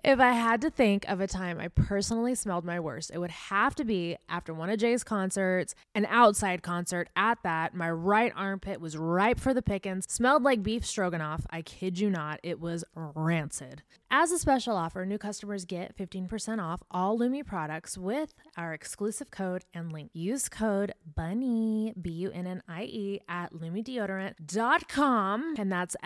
If I had to think of a time I personally smelled my worst, it would have to be after one of Jay's concerts, an outside concert at that. My right armpit was ripe for the pickings, smelled like beef stroganoff. I kid you not, it was rancid. As a special offer, new customers get 15% off all Lumi products with our exclusive code and link. Use code BUNNIE, BUNNIE, at LumiDeodorant.com, and that's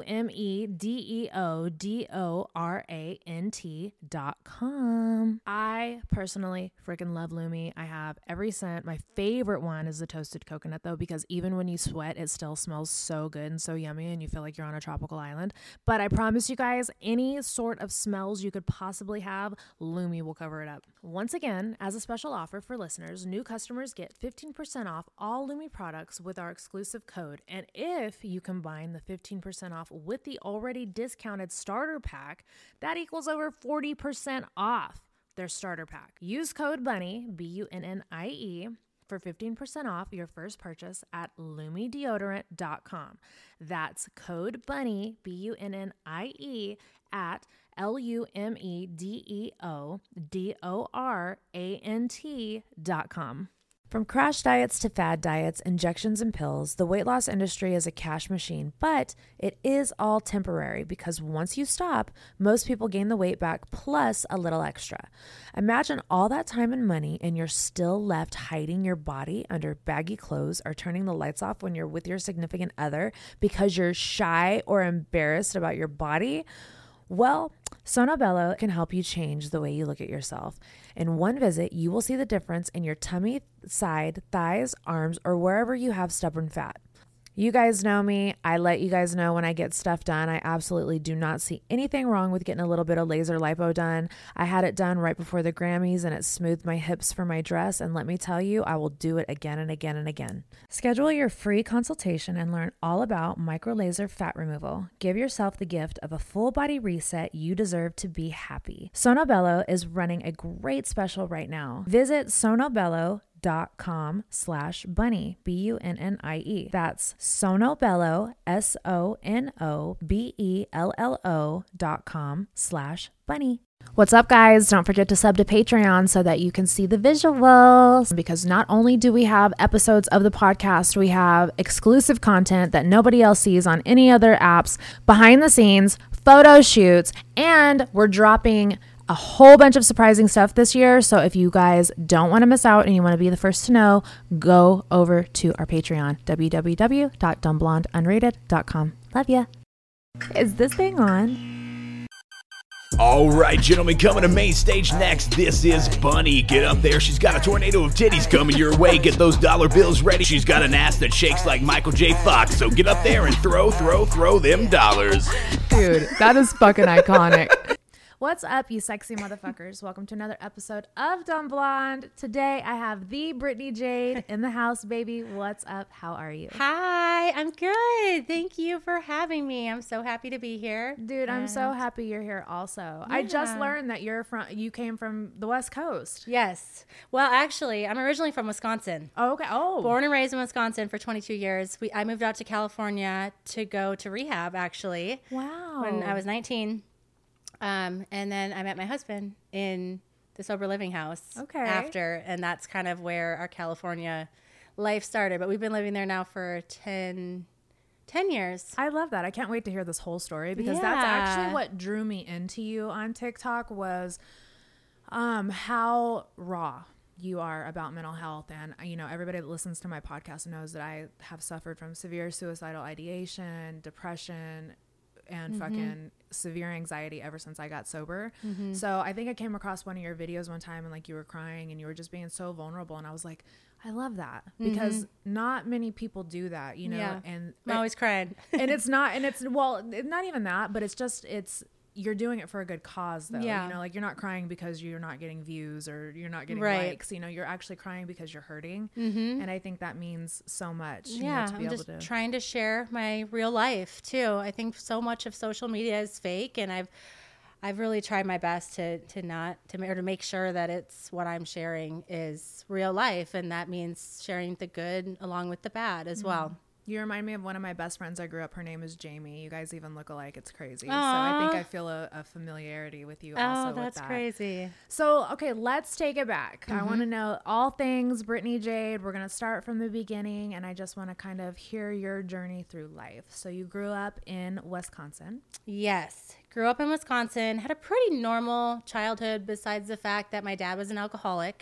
LumiDeodorant.com. I personally freaking love Lumi. I have every scent. My favorite one is the toasted coconut, though, because even when you sweat, it still smells so good and so yummy, and you feel like you're on a tropical island. But I promise you guys, any sort of smells you could possibly have, Lumi will cover it up. Once again, as a special offer for listeners, new customers get 15% off all Lumi products with our exclusive code. And if you combine the 15% off with the already discounted starter pack, that equals over 40% off their starter pack. Use code BUNNIE, BUNNIE, for 15% off your first purchase at LumiDeodorant.com. That's code BUNNIE, BUNNIE, at LumiDeodorant.com. From crash diets to fad diets, injections and pills, the weight loss industry is a cash machine, but it is all temporary because once you stop, most people gain the weight back plus a little extra. Imagine all that time and money and you're still left hiding your body under baggy clothes or turning the lights off when you're with your significant other because you're shy or embarrassed about your body. Well, Sonobello can help you change the way you look at yourself. In one visit, you will see the difference in your tummy, side, thighs, arms, or wherever you have stubborn fat. You guys know me. I let you guys know when I get stuff done. I absolutely do not see anything wrong with getting a little bit of laser lipo done. I had it done right before the Grammys and it smoothed my hips for my dress. And let me tell you, I will do it again and again and again. Schedule your free consultation and learn all about micro laser fat removal. Give yourself the gift of a full body reset. You deserve to be happy. Sonobello is running a great special right now. Visit sonobello.com/bunnie, BUNNIE. That's Sonobello, SONOBELLO.com/bunnie. What's up, guys? Don't forget to sub to Patreon so that you can see the visuals, because not only do we have episodes of the podcast, we have exclusive content that nobody else sees on any other apps, behind the scenes, photo shoots, and we're dropping a whole bunch of surprising stuff this year. So if you guys don't want to miss out and you want to be the first to know, go over to our Patreon, www.dumbblondeunrated.com. Love ya. Is this thing on? All right, gentlemen, coming to main stage next, this is Bunnie. Get up there. She's got a tornado of titties coming your way. Get those dollar bills ready. She's got an ass that shakes like Michael J. Fox. So get up there and throw them dollars. Dude, that is fucking iconic. What's up, you sexy motherfuckers? Welcome to another episode of Dumb Blonde. Today, I have the Brittany Jade in the house, baby. What's up? How are you? Hi, I'm good. Thank you for having me. I'm so happy to be here. Dude, I'm so happy you're here also. Yeah. I just learned that you came from the West Coast. Yes. Well, actually, I'm originally from Wisconsin. Oh, okay. Oh. Born and raised in Wisconsin for 22 years. I moved out to California to go to rehab, actually. Wow. When I was 19. And then I met my husband in the sober living house after, and that's kind of where our California life started. But we've been living there now for 10 years. I love that. I can't wait to hear this whole story, because that's actually what drew me into you on TikTok was how raw you are about mental health. And, you know, everybody that listens to my podcast knows that I have suffered from severe suicidal ideation, depression, and fucking severe anxiety ever since I got sober. So I think I came across one of your videos one time and like you were crying and you were just being so vulnerable. And I was like, I love that, because not many people do that, you know, and I'm always crying. and it's not even that, but you're doing it for a good cause though. You know, like you're not crying because you're not getting views or you're not getting likes, you know, you're actually crying because you're hurting. And I think that means so much. Yeah. To be I'm just trying to share my real life too. I think so much of social media is fake, and I've really tried my best to make sure that it's what I'm sharing is real life. And that means sharing the good along with the bad as well. You remind me of one of my best friends I grew up. Her name is Jamie. You guys even look alike. It's crazy. Aww. So I think I feel a familiarity with you also. Oh, that's with that. crazy. So, okay, let's take it back. I want to know all things Brittany Jade. We're going to start from the beginning, and I just want to kind of hear your journey through life. So you grew up in Wisconsin. Yes. Grew up in Wisconsin. Had a pretty normal childhood besides the fact that my dad was an alcoholic.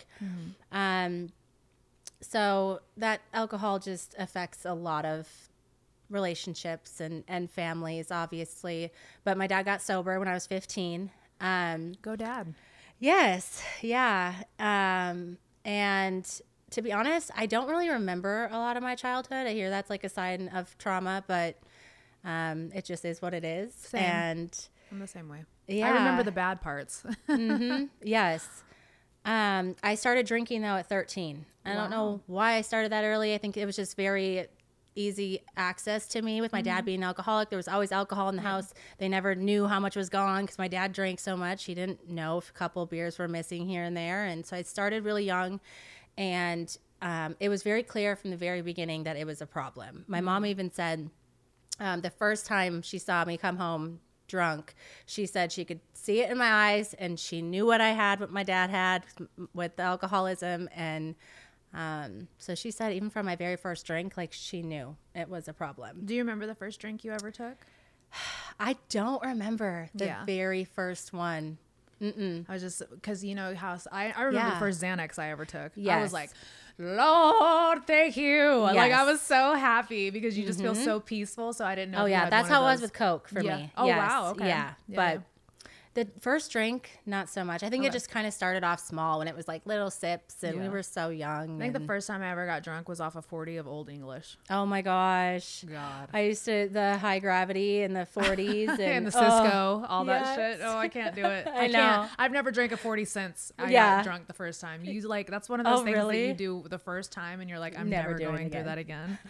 So that alcohol just affects a lot of relationships and families, obviously. But my dad got sober when I was 15. Go dad. Yes. Yeah. And to be honest, I don't really remember a lot of my childhood. I hear that's like a sign of trauma, but it just is what it is. Same. And I'm the same way. Yeah. I remember the bad parts. Yes. I started drinking though at 13. I don't know why I started that early. I think it was just very easy access to me with my dad being an alcoholic. There was always alcohol in the house. They never knew how much was gone because my dad drank so much. He didn't know if a couple of beers were missing here and there. And so I started really young, and it was very clear from the very beginning that it was a problem. My mom even said the first time she saw me come home drunk, she said she could see it in my eyes, and she knew what I had, what my dad had with the alcoholism. And so she said even from my very first drink, like, she knew it was a problem. Do you remember the first drink you ever took? I don't remember the very first one. I was just, because you know how I remember the first Xanax I ever took. Yes. I was like, Lord, thank you. Yes. Like, I was so happy because you just feel so peaceful. So I didn't know. Oh yeah, that's how it was with Coke for me. Oh yes. wow, okay. Yeah, but the first drink, not so much. I think it just kind of started off small when it was like little sips, and we were so young. I think the first time I ever got drunk was off a 40 of Old English. Oh my gosh. God. I used to, the High Gravity and the 40s. And the Cisco, all that shit. Oh, I can't do it. I know. Can't. I've never drank a 40 since I got drunk the first time. You like, that's one of those things that you do the first time and you're like, I'm never going through that again.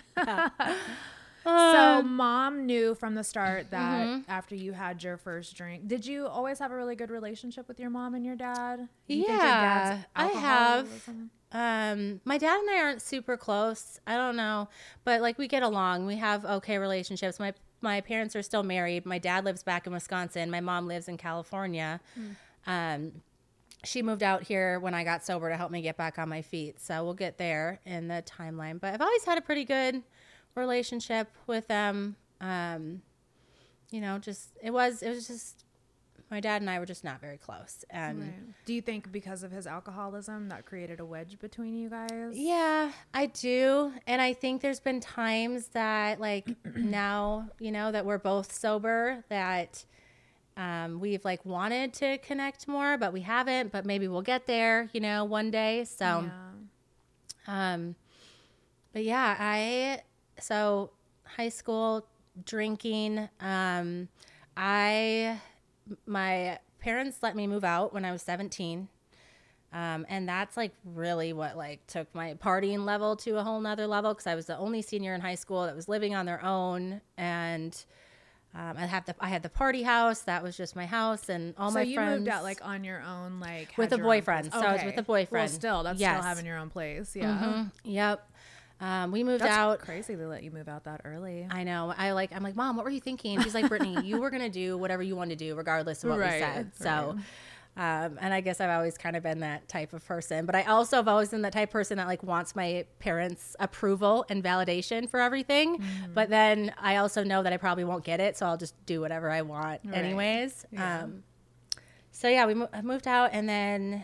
So mom knew from the start that after you had your first drink, did you always have a really good relationship with your mom and your dad? Yeah, I have. My dad and I aren't super close. I don't know, but like we get along. We have okay relationships. My parents are still married. My dad lives back in Wisconsin. My mom lives in California. She moved out here when I got sober to help me get back on my feet. So we'll get there in the timeline. But I've always had a pretty good relationship with them. You know, just it was just my dad and I were just not very close. And do you think because of his alcoholism that created a wedge between you guys? Yeah, I do. And I think there's been times that, like, now, you know, that we're both sober, that we've like wanted to connect more, but we haven't, but maybe we'll get there, you know, one day. So but yeah, so high school drinking, my parents let me move out when I was 17. And that's like really what like took my partying level to a whole nother level, because I was the only senior in high school that was living on their own. And I had the party house. That was just my house, and all my friends. So you moved out like on your own, like with a boyfriend. So I was with a boyfriend. Well, still, that's still having your own place. Yeah. Yep. We moved out. Crazy they let you move out that early. I know. I'm like, Mom, what were you thinking? She's like, Brittany, you were gonna do whatever you wanted to do, regardless of what we said. So, and I guess I've always kind of been that type of person. But I also have always been that type of person that like wants my parents' approval and validation for everything. But then I also know that I probably won't get it, so I'll just do whatever I want anyways. Yeah. So yeah, I moved out, and then,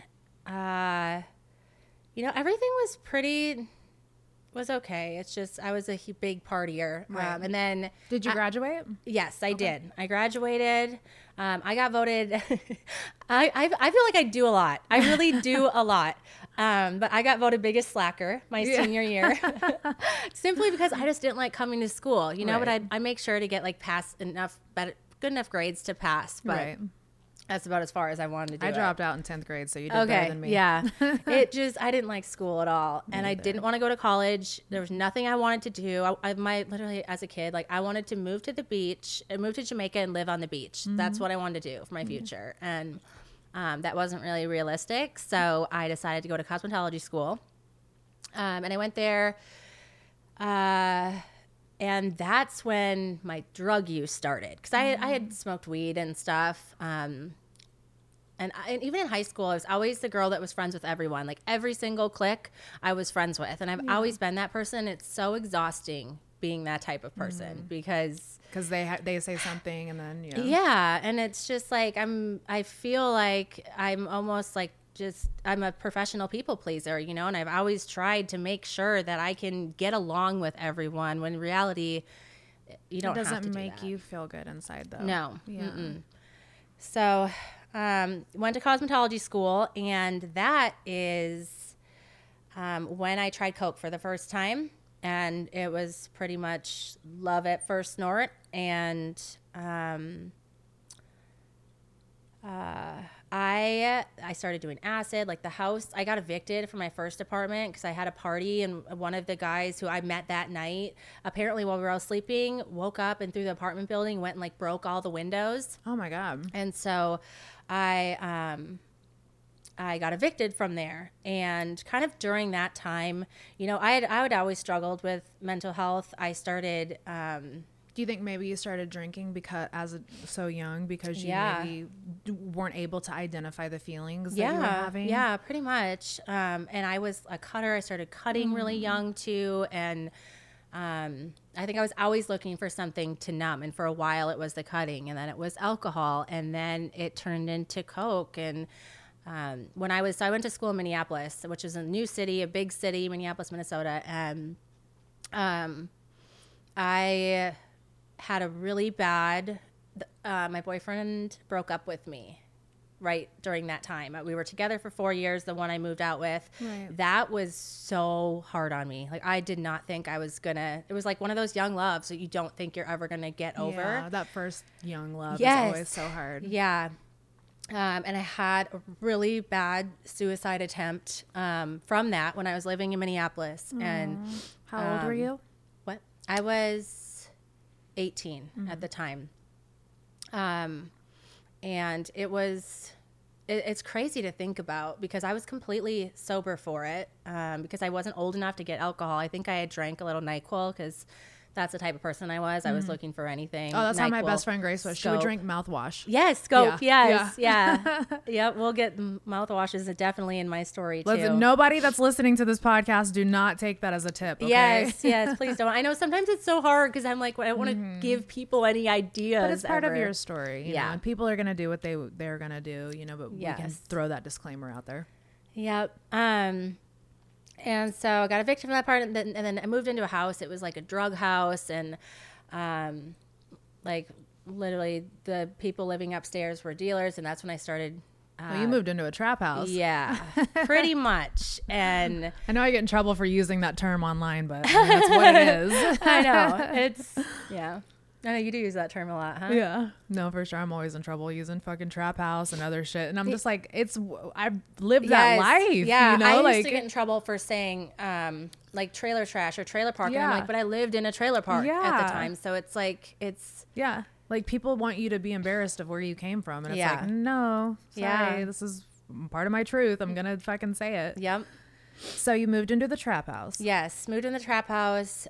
you know, everything was okay. It's just I was a big partier. And then did you graduate? Yes, I did. I graduated. I got voted. I feel like I do a lot. I really do a lot. But I got voted biggest slacker my senior year, simply because I just didn't like coming to school, you know. But I make sure to get like good enough grades to pass. But that's about as far as I wanted to do. I dropped out in 10th grade, so you did better than me. Yeah. I didn't like school at all. And I didn't want to go to college. There was nothing I wanted to do. Literally as a kid, like I wanted to move to the beach and move to Jamaica and live on the beach. That's what I wanted to do for my future. And that wasn't really realistic. So I decided to go to cosmetology school. And I went there. And that's when my drug use started. Because I had smoked weed and stuff. And even in high school, I was always the girl that was friends with everyone. Like every single clique I was friends with. And I've always been that person. It's so exhausting being that type of person because they say something and then yeah, and it's just like I feel like I'm almost like I'm a professional people pleaser, you know, and I've always tried to make sure that I can get along with everyone when in reality you don't have to do that. It doesn't make you feel good inside though. No. Yeah. So went to cosmetology school, and that is when I tried Coke for the first time. And it was pretty much love at first snort. And I started doing acid, like the house. I got evicted from my first apartment because I had a party, and one of the guys who I met that night, apparently while we were all sleeping, woke up and through the apartment building went and like broke all the windows. Oh my God. And so I got evicted from there. And kind of during that time, you know, I would always struggled with mental health. I started. Do you think maybe you started drinking so young because you maybe weren't able to identify the feelings that you were having? Yeah, pretty much. And I was a cutter. I started cutting really young too. And I think I was always looking for something to numb. And for a while it was the cutting, and then it was alcohol, and then it turned into Coke. And so I went to school in Minneapolis, which is a new city, a big city, Minneapolis, Minnesota. And I had a really bad, my boyfriend broke up with me right during that time. We were together for 4 years, the one I moved out with. Right. That was so hard on me. Like I did not think I was it was like one of those young loves that you don't think you're ever gonna get over. Yeah, that first young love is always so hard. Yeah. And I had a really bad suicide attempt from that when I was living in Minneapolis. Aww. And how old were you? What? I was 18 at the time. And it's crazy to think about because I was completely sober for it because I wasn't old enough to get alcohol. I think I had drank a little NyQuil because that's the type of person I was. I was looking for anything. Oh, that's NyQuil, how my best friend Grace was. Scope. She would drink mouthwash. Yes, Scope. Yeah. Yes. Yeah. Yeah. We'll get mouthwashes definitely in my story too. Listen, nobody that's listening to this podcast, do not take that as a tip. Okay? Yes, please don't. I know sometimes it's so hard because I'm like, I don't want to give people any ideas. But it's part of your story. You know, and people are going to do what they're going to do, you know, but we can throw that disclaimer out there. Yep. And so I got evicted from that part, and then I moved into a house. It was like a drug house, and like literally the people living upstairs were dealers, and that's when I started. Well, you moved into a trap house. Yeah, pretty much. And I know I get in trouble for using that term online, but I mean, that's what it is. I know. It's, yeah. I know you do use that term a lot, huh? Yeah. No, for sure. I'm always in trouble using fucking trap house and other shit. And I'm just like, I've lived that life. Yeah. You know? I used to get in trouble for saying like trailer trash or trailer park. Yeah. And I'm like, but I lived in a trailer park at the time. So it's like, yeah. Like people want you to be embarrassed of where you came from. And it's like, no, sorry, this is part of my truth. I'm going to fucking say it. Yep. So you moved into the trap house. Yes. Moved in the trap house.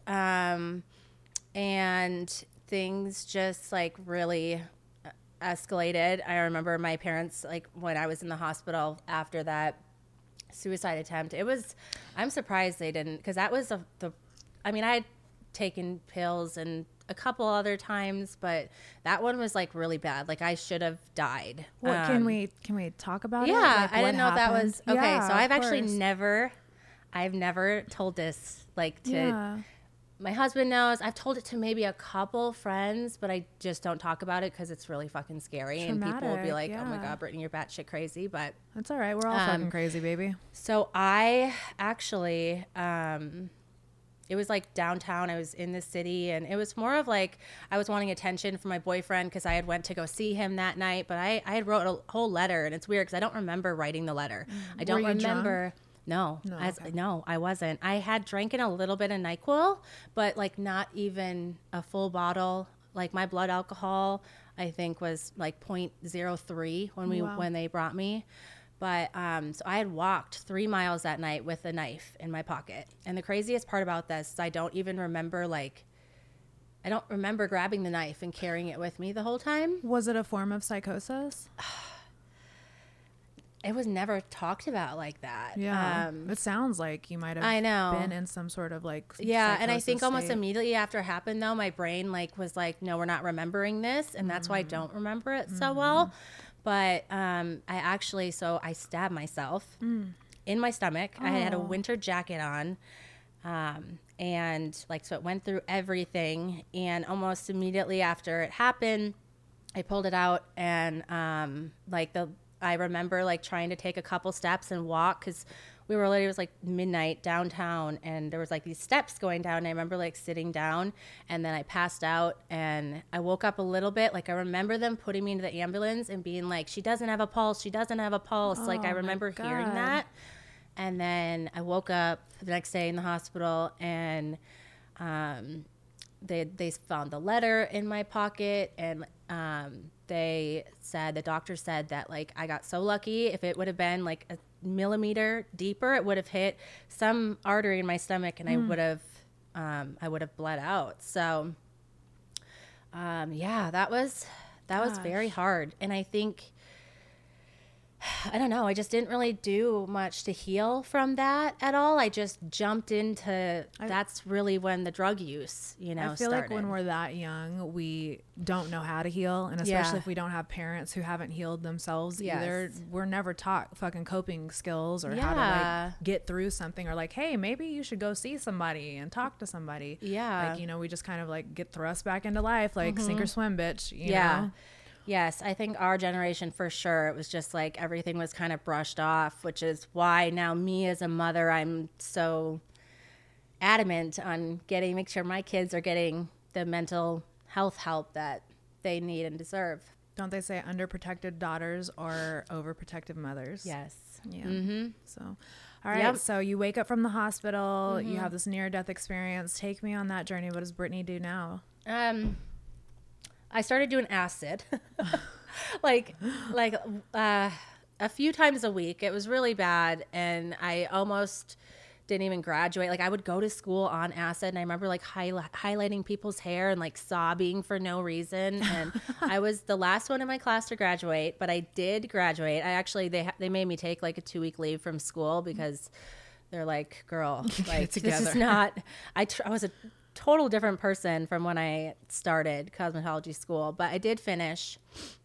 And things just like really escalated. I remember my parents, like when I was in the hospital after that suicide attempt, I'm surprised they didn't, because that was I had taken pills and a couple other times, but that one was like really bad. Like I should have died. What can we talk about it? Yeah, like, I didn't know happened? If that was okay. Yeah, so I've never told this like to. Yeah. My husband knows. I've told it to maybe a couple friends, but I just don't talk about it because it's really fucking scary. Traumatic, and people will be like, oh my God, Brittany, you're batshit crazy. But that's all right. We're all fucking crazy, baby. So I actually, it was like downtown. I was in the city, and it was more of like I was wanting attention from my boyfriend because I had went to go see him that night. But I had wrote a whole letter, and it's weird because I don't remember writing the letter. I don't remember. Drunk? No, I wasn't. I had drank in a little bit of NyQuil, but like not even a full bottle. Like my blood alcohol, I think was like 0.03 when they brought me. But so I had walked 3 miles that night with a knife in my pocket. And the craziest part about this is I don't even remember like I don't remember grabbing the knife and carrying it with me the whole time. Was it a form of psychosis? It was never talked about like that. Yeah. It sounds like you might have been in some sort of like and I think almost immediately after it happened though, my brain like was like, no, we're not remembering this, and that's why I don't remember it so well. But I stabbed myself in my stomach. I had a winter jacket on, and like, so it went through everything, and almost immediately after it happened, I pulled it out, and I remember like trying to take a couple steps and walk, because it was like midnight downtown, and there was like these steps going down, and I remember like sitting down, and then I passed out, and I woke up a little bit. Like I remember them putting me into the ambulance and being like, she doesn't have a pulse, she doesn't have a pulse. Like I remember hearing that. And then I woke up the next day in the hospital, and they found the letter in my pocket, and the doctor said that like I got so lucky. If it would have been like a millimeter deeper, it would have hit some artery in my stomach, and I would have bled out. So that was very hard. And I think, I don't know, I just didn't really do much to heal from that at all. I just jumped into, that's really when the drug use, I feel started. Like when we're that young, we don't know how to heal. And especially if we don't have parents who haven't healed themselves either, we're never taught fucking coping skills or how to like get through something, or like, hey, maybe you should go see somebody and talk to somebody. Yeah. Like, we just kind of like get thrust back into life, like sink or swim, bitch. You know? Yes, I think our generation for sure, it was just like everything was kind of brushed off, which is why now me as a mother, I'm so adamant on make sure my kids are getting the mental health help that they need and deserve. Don't they say underprotected daughters are overprotective mothers? Yes. Yeah. Mm-hmm. So, all right. So you wake up from the hospital, you have this near-death experience. Take me on that journey. What does Brittany do now? I started doing acid, a few times a week. It was really bad, and I almost didn't even graduate. Like I would go to school on acid, and I remember like highlighting people's hair and like sobbing for no reason. And I was the last one in my class to graduate, but I did graduate. they made me take like a 2-week leave from school because they're like, girl, like this is not. I was a total different person from when I started cosmetology school, but I did finish.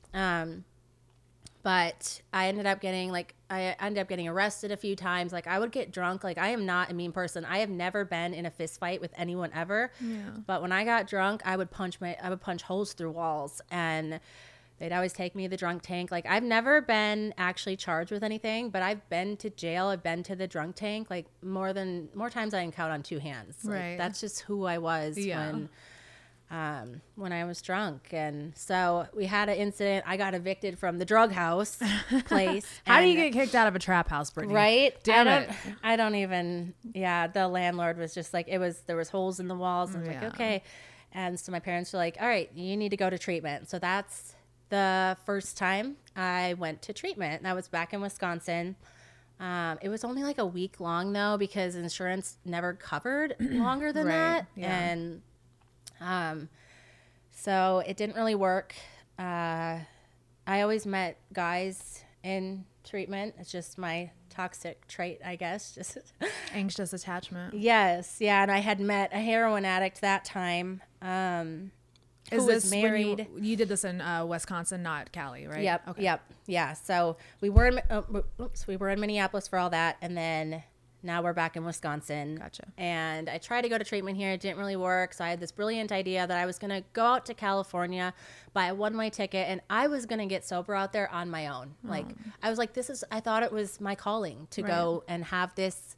But I ended up getting arrested a few times. Like I would get drunk. Like I am not a mean person. I have never been in a fist fight with anyone ever. Yeah. But when I got drunk, I would punch holes through walls, and they'd always take me to the drunk tank. Like I've never been actually charged with anything, but I've been to jail. I've been to the drunk tank like more times I can count on two hands. Like, right. That's just who I was when I was drunk. And so we had an incident. I got evicted from the drug house place. How do you get kicked out of a trap house, Brittany? Right? Damn it. I don't even, the landlord was just like, there was holes in the walls. And I was like, okay. And so my parents were like, all right, you need to go to treatment. So that's the first time I went to treatment. That was back in Wisconsin. It was only like a week long though, because insurance never covered longer than that. Yeah. And so it didn't really work. I always met guys in treatment. It's just my toxic trait, I guess. Just anxious attachment. Yes. Yeah. And I had met a heroin addict that time. Who was married. You did this in Wisconsin, not Cali, right? Yep. Okay. Yep. Yeah. So we were in Minneapolis for all that, and then now we're back in Wisconsin. Gotcha. And I tried to go to treatment here. It didn't really work. So I had this brilliant idea that I was going to go out to California, buy a one-way ticket, and I was going to get sober out there on my own. Like I was like, I thought it was my calling to go and have this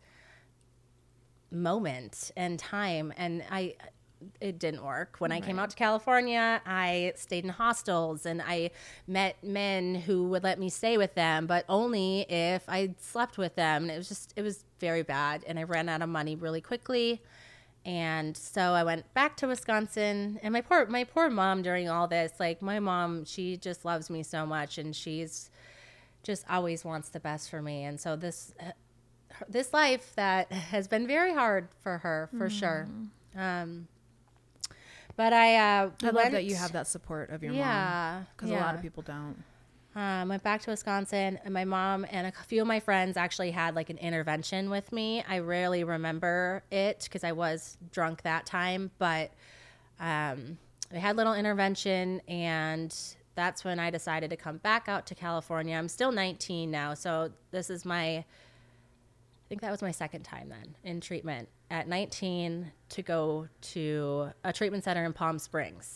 moment and time, and it didn't work. When I came out to California, I stayed in hostels, and I met men who would let me stay with them, but only if I slept with them. And it was very bad. And I ran out of money really quickly. And so I went back to Wisconsin, and my poor mom during all this, like my mom, she just loves me so much, and she's just always wants the best for me. And so this life that has been very hard for her, for sure. But I love that you have that support of your mom. Because a lot of people don't. Went back to Wisconsin, and my mom and a few of my friends actually had like an intervention with me. I rarely remember it because I was drunk that time, but they had a little intervention, and that's when I decided to come back out to California. I'm still 19 now, so this is I think that was my second time then in treatment at 19 to go to a treatment center in Palm Springs.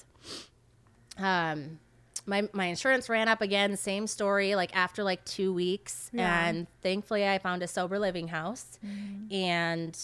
My insurance ran up again, same story, like after like 2 weeks. Yeah. And thankfully I found a sober living house and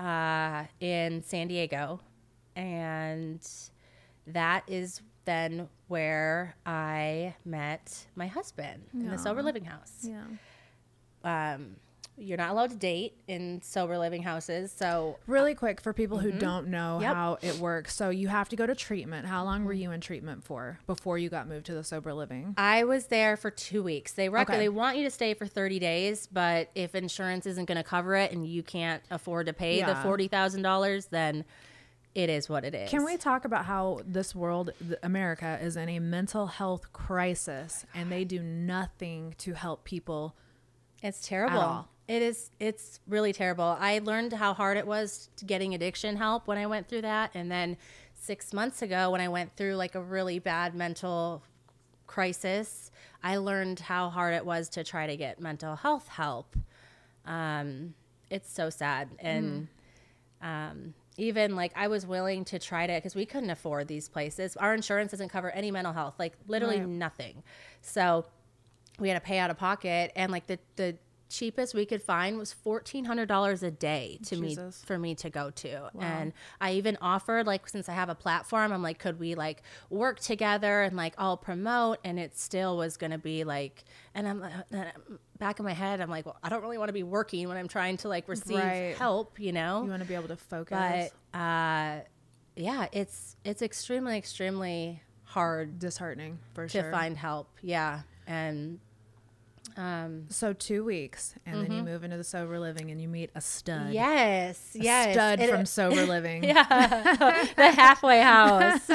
in San Diego. And that is then where I met my husband in the sober living house. Yeah. You're not allowed to date in sober living houses. So really quick for people who don't know how it works. So you have to go to treatment. How long were you in treatment for before you got moved to the sober living? I was there for 2 weeks. They want you to stay for 30 days, but if insurance isn't going to cover it and you can't afford to pay the $40,000, then it is what it is. Can we talk about how this world, America, is in a mental health crisis and they do nothing to help people? It's terrible. It's really terrible. I learned how hard it was getting addiction help when I went through that. And then 6 months ago when I went through like a really bad mental crisis, I learned how hard it was to try to get mental health help. It's so sad. And even like I was willing to try to, because we couldn't afford these places. Our insurance doesn't cover any mental health, like literally nothing. So we had to pay out of pocket, and like the cheapest we could find was $1,400 a day for me to go to. Wow. And I even offered, like, since I have a platform, I'm like, could we like work together and like I'll promote, and it still was going to be like, and I'm back in my head, I'm like, well, I don't really want to be working when I'm trying to like receive help, you know? You want to be able to focus. But yeah, it's extremely, extremely hard. Disheartening for sure. To find help. Yeah. And so 2 weeks, and then you move into the sober living, and you meet a stud. Yes, a stud from sober living. Yeah, the halfway house.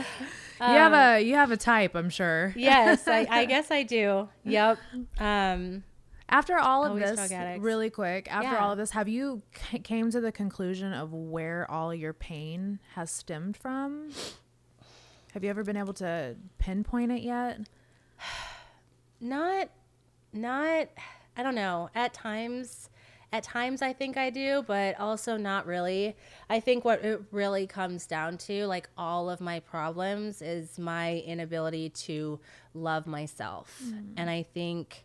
You have a type, I'm sure. Yes, I guess I do. Yep. After all of this, really quick, all of this, have you came to the conclusion of where all your pain has stemmed from? Have you ever been able to pinpoint it yet? Not, I don't know. At times I think I do, but also not really. I think what it really comes down to, like all of my problems, is my inability to love myself. And I think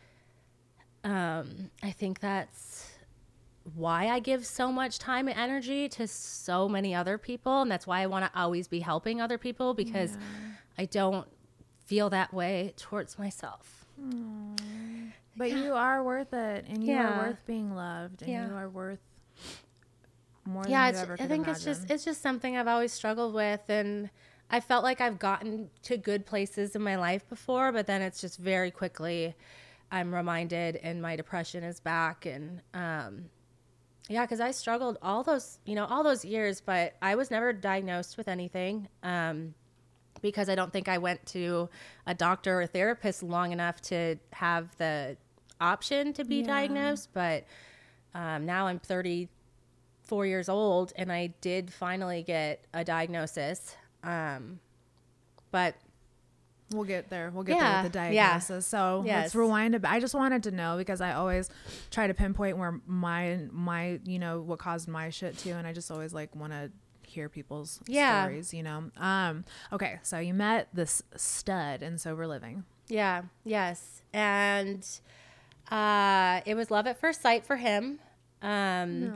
that's why I give so much time and energy to so many other people. And that's why I want to always be helping other people, because I don't feel that way towards myself. But you are worth it, and you are worth being loved, and you are worth more than you ever could imagine. It's just something I've always struggled with, and I felt like I've gotten to good places in my life before, but then it's just very quickly I'm reminded, and my depression is back. And because I struggled all those years, but I was never diagnosed with anything. Because I don't think I went to a doctor or therapist long enough to have the option to be diagnosed. But now I'm 34 years old, and I did finally get a diagnosis. But we'll get there. We'll get there with the diagnosis. Yeah. So let's rewind a bit. I just wanted to know, because I always try to pinpoint where my what caused my shit too, and I just always like want to hear people's stories, okay, so you met this stud in sober living. Yes. And it was love at first sight for him. And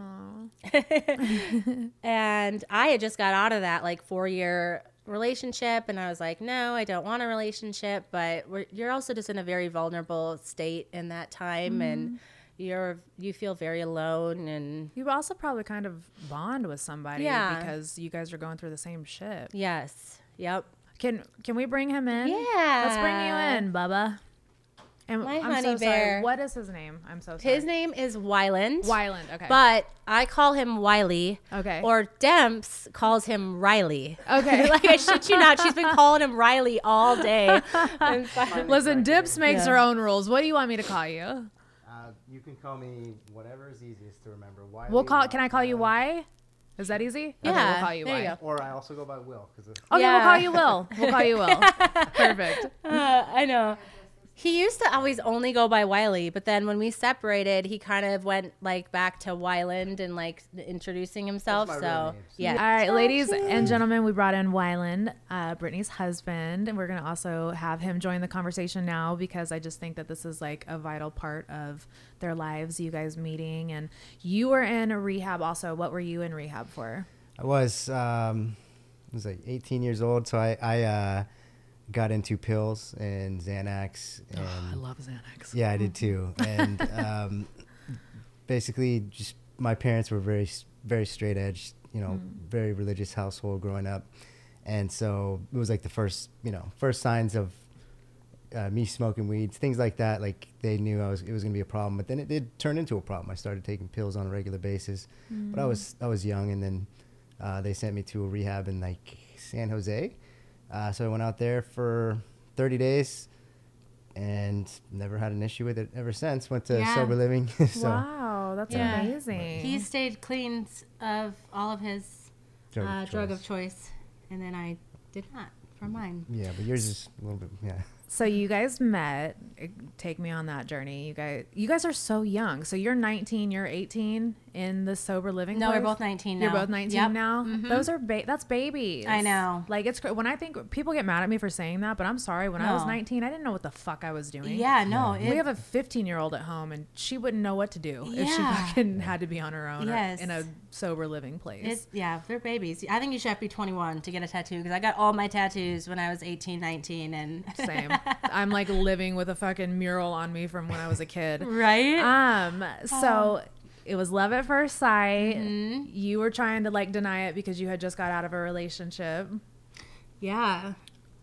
I had just got out of that like 4-year relationship, and I was like, no, I don't want a relationship. But you're also just in a very vulnerable state in that time, and you feel very alone, and you also probably kind of bond with somebody because you guys are going through the same shit. Yes. Yep. Can we bring him in? Yeah. Let's bring you in, Bubba. And My I'm honey so bear. sorry. What is his name? I'm so sorry. His name is Wyland. Wyland. Okay. But I call him Wiley. Okay. Or Demps calls him Riley. Okay. Like, I shit you not. She's been calling him Riley all day. Listen, Dips makes her own rules. What do you want me to call you? You can call me whatever is easiest to remember. Wiley, We'll call. Can I call you Y? Is that easy? Yeah. Okay, we'll call you there Y. you go. Or I also go by Will. Okay, Yeah. we'll call you Will. We'll call you Will. Perfect. I know. He used to always only go by Wiley, but then when we separated, he kind of went like back to Wyland and like introducing himself. That's my So real name, so- yeah. All right, ladies and gentlemen, we brought in Wyland, Brittany's husband, and we're going to also have him join the conversation now because I just think that this is like a vital part of their lives, you guys meeting. And you were in a rehab also. What were you in rehab for? I was like 18 years old, so I got into pills and Xanax. And I love Xanax. yeah, I did too. And basically, just my parents were very, very straight edge, very religious household growing up. And so it was like the first signs of me smoking weeds, things like that. Like they knew it was going to be a problem, but then it did turn into a problem. I started taking pills on a regular basis, but I was young, and then they sent me to a rehab in like San Jose. So I went out there for 30 days and never had an issue with it ever since. Went to sober living. So Wow, that's amazing. He stayed clean of all of his drug of choice, and then I did not for mine. Yeah, but yours is a little bit, So you guys met. Take me on that journey. You guys are so young. So you're 19, you're 18 in the sober living No, place? we're both 19 now. You're both 19 Yep. now? Mhm. Those are that's babies. I know. Like when I think people get mad at me for saying that, but I'm sorry. When I was No. 19, I didn't know what the fuck I was doing. Yeah, no. We have a 15-year-old at home, and she wouldn't know what to do if she Yeah. fucking had to be on her own or Yes. in a sober living place. They're babies. I think you should have to be 21 to get a tattoo because I got all my tattoos when I was 18, 19, and Same. I'm like living with a fucking mural on me from when I was a kid. right. So it was love at first sight. Mm-hmm. You were trying to like deny it because you had just got out of a relationship. Yeah.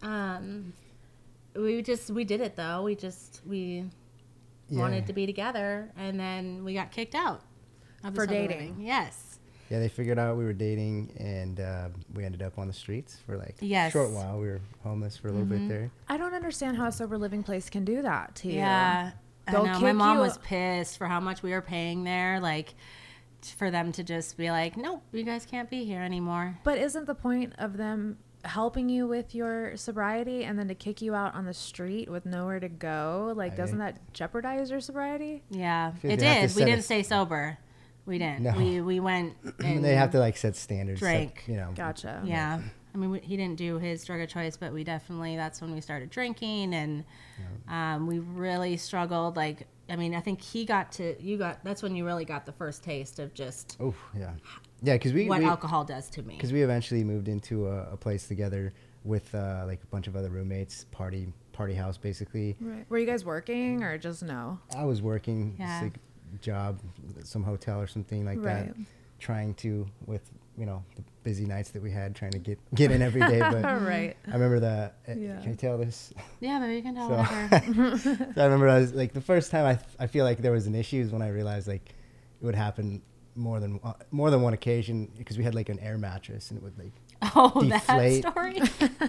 We did it though. We wanted to be together, and then we got kicked out of the For sober dating. living. Yes. Yeah, they figured out we were dating, and we ended up on the streets for like Yes. a short while. We were homeless for a little bit there. I don't understand how a sober living place can do that to you. Yeah. I They'll know. kick My mom you- was pissed for how much we were paying there. Like, for them to just be like, nope, you guys can't be here anymore. But isn't the point of them helping you with your sobriety and then to kick you out on the street with nowhere to go? Like, doesn't that jeopardize your sobriety? Yeah, Feel it they have to did. We set didn't a- stay sober. We didn't. No. We went and They have to like set standards. Drank. Gotcha. Yeah. I mean, he didn't do his drug of choice, but we definitely, that's when we started drinking, and we really struggled. Like, I mean, I think that's when you really got the first taste of just Oh, yeah. Yeah, because what alcohol does to me. Because we eventually moved into a place together with like a bunch of other roommates, party house basically. Right. Were you guys working or just no? I was working, Yeah. like job, some hotel or something like Right. that, trying to with the busy nights that we had, trying to get in every day. But Right. I remember that. Yeah. Can you tell this? Yeah, maybe you can tell So- whatever. So I remember I was like the first time I feel like there was an issue is when I realized like it would happen more than one occasion because we had like an air mattress and it would like Oh, deflate. that story.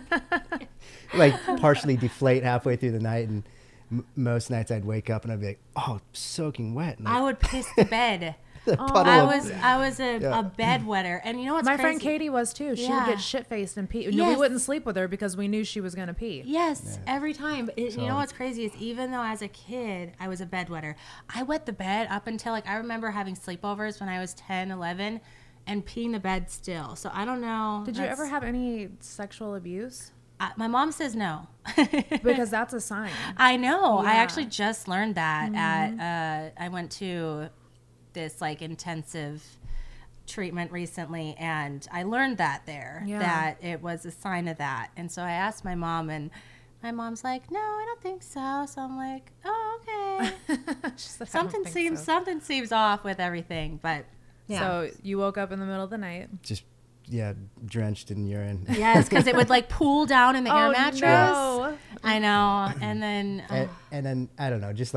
like partially deflate halfway through the night, and most nights I'd wake up and I'd be like, oh, soaking wet. And, I like, would piss the bed. the puddle I of- was a bed wetter, and you know what's My crazy? friend Katie was too. She would Yeah. get shit faced and pee. We Yes. wouldn't sleep with her because we knew she was gonna pee. Yes, every time. But you So- know what's crazy is even though as a kid I was a bedwetter, I wet the bed up until like I remember having sleepovers when I was 10, 11 and peeing the bed still. So I don't know. Did you ever have any sexual abuse? My mom says no. Because that's a sign. I know. I Yeah. actually just learned that at I went to this like intensive treatment recently, and I learned that there Yeah. that it was a sign of that. And so I asked my mom, and my mom's like, "No, I don't think so." So I'm like, "Oh, okay." She said, "I don't something think seems so." something seems off with everything, but yeah. So you woke up in the middle of the night. just drenched in urine. Yes, because it would like pool down in the air mattress. No. I know. And then and then I don't know, just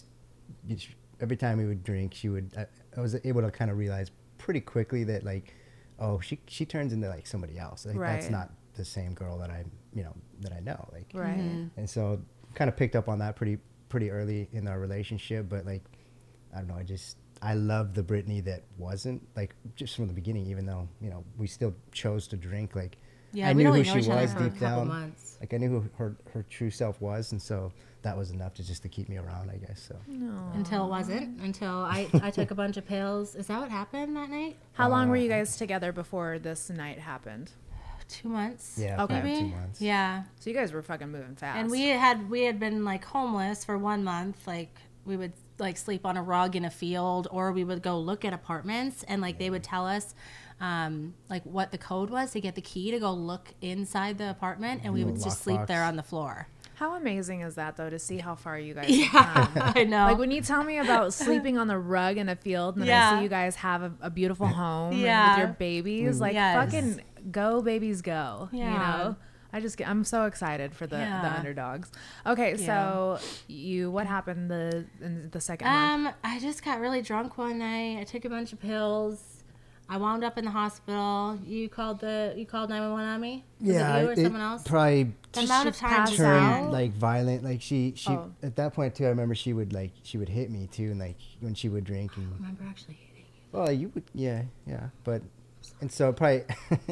every time we would drink, she would. I was able to kind of realize pretty quickly that like, oh, she turns into like somebody else. Like that's not the same girl that I know. Like, right. And so kind of picked up on that pretty early in our relationship. But like, I don't know, I love the Brittany that wasn't, like, just from the beginning, even though, we still chose to drink. Like, I knew who she was deep down. Months. Like, I knew who her true self was. And so that was enough to keep me around, I guess. So Until it wasn't. Until I took a bunch of pills. Is that what happened that night? How long were you guys together before this night happened? 2 months. Yeah. Okay. Maybe? 2 months. Yeah. So you guys were fucking moving fast. And we had been like homeless for 1 month. Like we would like sleep on a rug in a field, or we would go look at apartments, and like they would tell us like what the code was to get the key to go look inside the apartment, and we would just sleep there on the floor. How amazing is that, though, to see how far you guys have come? I know. Like, when you tell me about sleeping on the rug in a field, and then I see you guys have a beautiful home and with your babies, like, fucking go, babies, go. Yeah. You know? I'm so excited for the underdogs. Okay, so what happened in the second month? I just got really drunk one night. I took a bunch of pills. I wound up in the hospital. You called 911 on me? Was it you or someone else? Probably the amount of time turned like violent. Like she at that point too, I remember she would hit me too, and like when she would drink. And, I don't remember actually hitting you. Well, you would, but and so probably.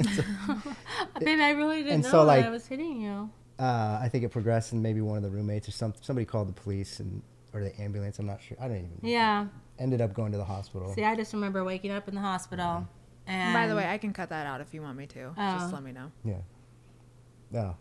Baby, I really didn't know so, like, that I was hitting you. I think it progressed, and maybe one of the roommates or somebody called the police or the ambulance. I'm not sure. I don't even. Yeah. Ended up going to the hospital. See, I just remember waking up in the hospital. And by the way, I can cut that out if you want me to. Just let me know. Yeah. No.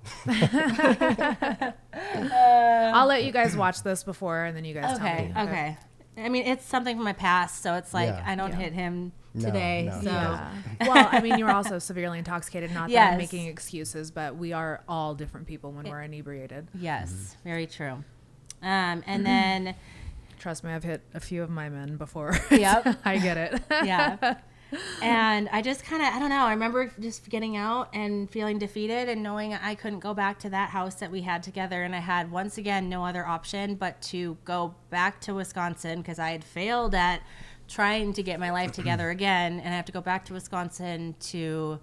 I'll let you guys watch this before, and then you guys tell me. Okay. I mean, it's something from my past, so it's like I don't hit him today. No. So. Yeah. Well, I mean, you were also severely intoxicated. Not that I'm making excuses, but we are all different people when we're inebriated. Yes, very true. And then... Trust me, I've hit a few of my men before. Yep. I get it. Yeah. And I just kind of, I don't know, I remember just getting out and feeling defeated and knowing I couldn't go back to that house that we had together. And I had, once again, no other option but to go back to Wisconsin, because I had failed at trying to get my life together again. And I have to go back to Wisconsin to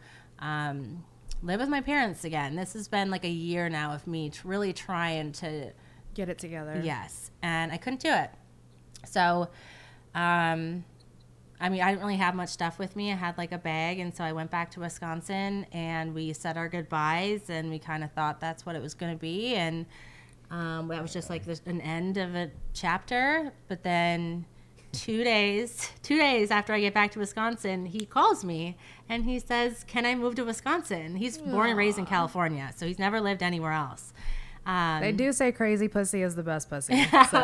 live with my parents again. This has been like a year now of me really trying to get it together. Yes. And I couldn't do it. So, I mean, I didn't really have much stuff with me. I had like a bag, and so I went back to Wisconsin, and we said our goodbyes, and we kind of thought that's what it was going to be, and that was just like an end of a chapter. But then 2 days after I get back to Wisconsin, he calls me, and he says, "Can I move to Wisconsin?" He's born and raised in California, so he's never lived anywhere else. They do say crazy pussy is the best pussy. So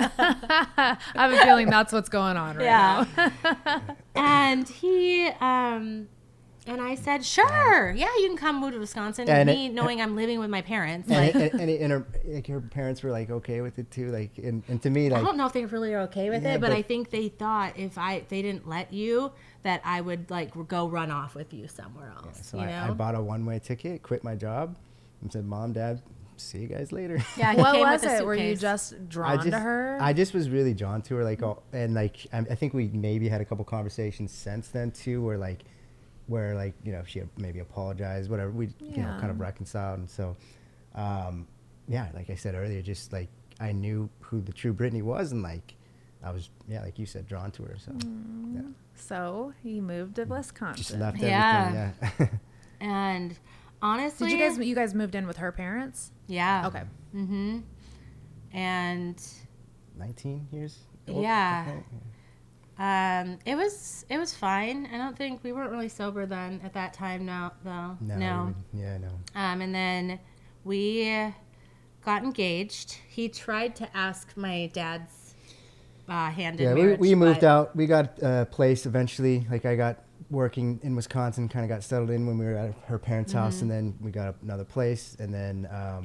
I have a feeling that's what's going on right now. And he, and I said, sure. Yeah, you can come move to Wisconsin. And knowing I'm living with my parents. And her parents were like okay with it too. Like, and to me, like, I don't know if they really are okay with it, but I think they thought if they didn't let you, that I would like go run off with you somewhere else. Yeah, so I bought a one-way ticket, quit my job, and said, "Mom, Dad, see you guys later." Yeah, what was it? Were you just drawn to her? I just was really drawn to her, like, and like I think we maybe had a couple conversations since then too, where she had maybe apologized, whatever, we kind of reconciled, and so like I said earlier, just like I knew who the true Brittany was, and like I was like you said, drawn to her. So So he moved to Wisconsin. Just left everything. Yeah. And honestly, did you guys moved in with her parents? Yeah. Okay. Mm-hmm. And 19 years old? Yeah. Okay. It was fine. I don't think we weren't really sober then at that time. No. No. And then we got engaged. He tried to ask my dad's hand in marriage. We moved out. We got a place eventually. Like I got working in Wisconsin, kind of got settled in when we were at her parents' house, and then we got another place, and then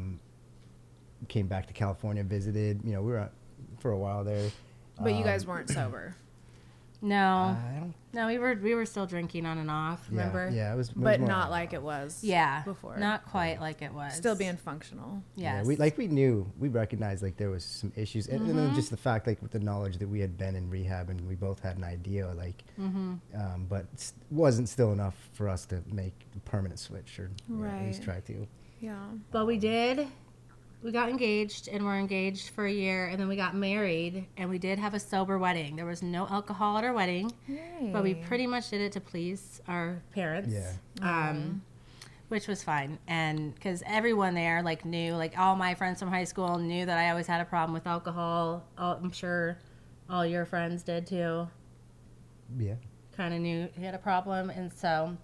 came back to California, visited. We were for a while there. But you guys weren't sober. No. No, we were still drinking on and off, remember? Yeah, it was But more not like it was before. Not quite like it was. Still being functional. Yes. Yeah, we recognized like there was some issues, and then just the fact like with the knowledge that we had been in rehab and we both had an idea like, but wasn't still enough for us to make a permanent switch or at least try to. Yeah. But we did. We got engaged and were engaged for a year, and then we got married, and we did have a sober wedding. There was no alcohol at our wedding, but we pretty much did it to please our parents. Yeah. Which was fine, and because everyone there like knew, like all my friends from high school knew that I always had a problem with alcohol. I'm sure all your friends did too. Yeah. Kind of knew he had a problem, and so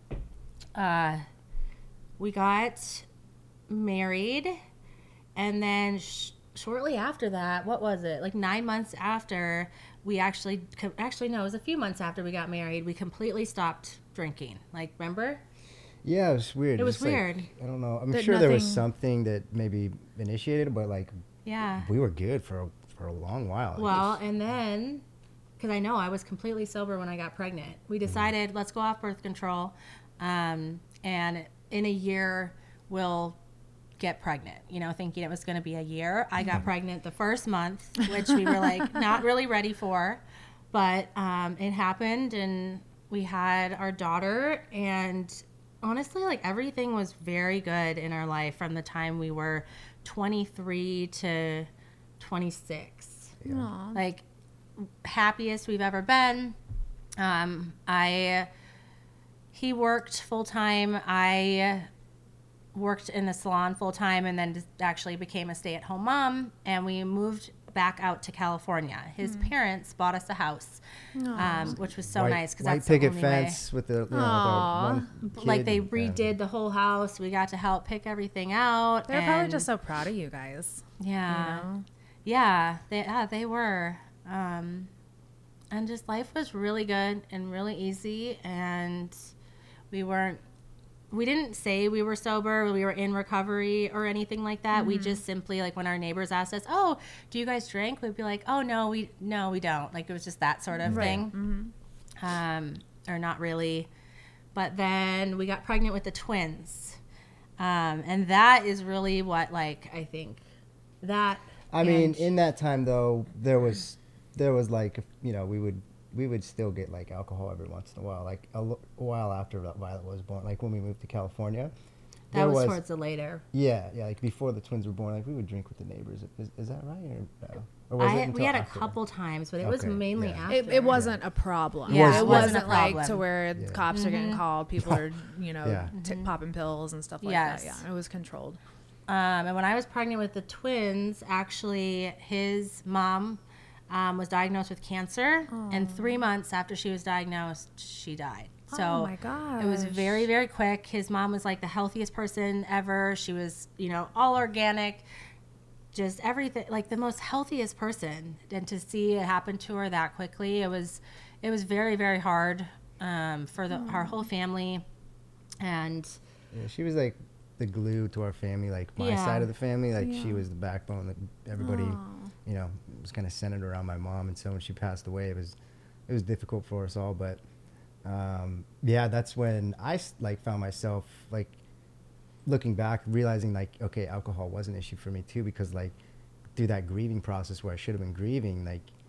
we got married. And then shortly after that, what was it? Like 9 months after, we actually no, it was a few months after we got married, we completely stopped drinking. Like, remember? Yeah, it was weird. It was weird. Like, I don't know. I'm sure there was something that maybe initiated, but like, we were good for a long while. Well, and then, because I know I was completely sober when I got pregnant, we decided let's go off birth control, and in a year we'll get pregnant, thinking it was going to be a year. I got pregnant the first month, which we were like not really ready for, but it happened, and we had our daughter, and honestly, like everything was very good in our life from the time we were 23 to 26. Aww. Like happiest we've ever been. He worked full time. I worked in the salon full time, and then actually became a stay-at-home mom, and we moved back out to California. His parents bought us a house, which was so nice because that's the only picket fence with the one kid. Like they redid the whole house. We got to help pick everything out. They're probably just so proud of you guys. Yeah, they were. And just life was really good and really easy, and we didn't say we were sober, we were in recovery or anything like that. We just simply, like, when our neighbors asked us, "Oh, do you guys drink?" We'd be like, "Oh, no, we don't." Like, it was just that sort of thing. Or not really. But then we got pregnant with the twins. And that is really what, like, I think that. I mean, in that time though, there was like, we would still get like alcohol every once in a while, like a while after Violet was born, like when we moved to California. That was towards the later. Yeah, like before the twins were born, like we would drink with the neighbors. Is that right, or no? Or was it we had after? a couple times, but it was mainly after. It wasn't a problem. Yeah, it wasn't a like problem. to where cops are getting called, people are popping pills and stuff like that. Yeah, it was controlled. And when I was pregnant with the twins, actually his mom was diagnosed with cancer, and 3 months after she was diagnosed, she died. So oh my gosh. It was very, very quick. His mom was like the healthiest person ever. She was, all organic, just everything, like the most healthiest person. And to see it happen to her that quickly, it was very, very hard for our whole family. And yeah, she was like the glue to our family, like my side of the family. Like she was the backbone that everybody, was kind of centered around my mom. And so when she passed away, it was difficult for us all. But that's when I like found myself like looking back, realizing like, okay, alcohol was an issue for me too, because like through that grieving process where I should have been grieving,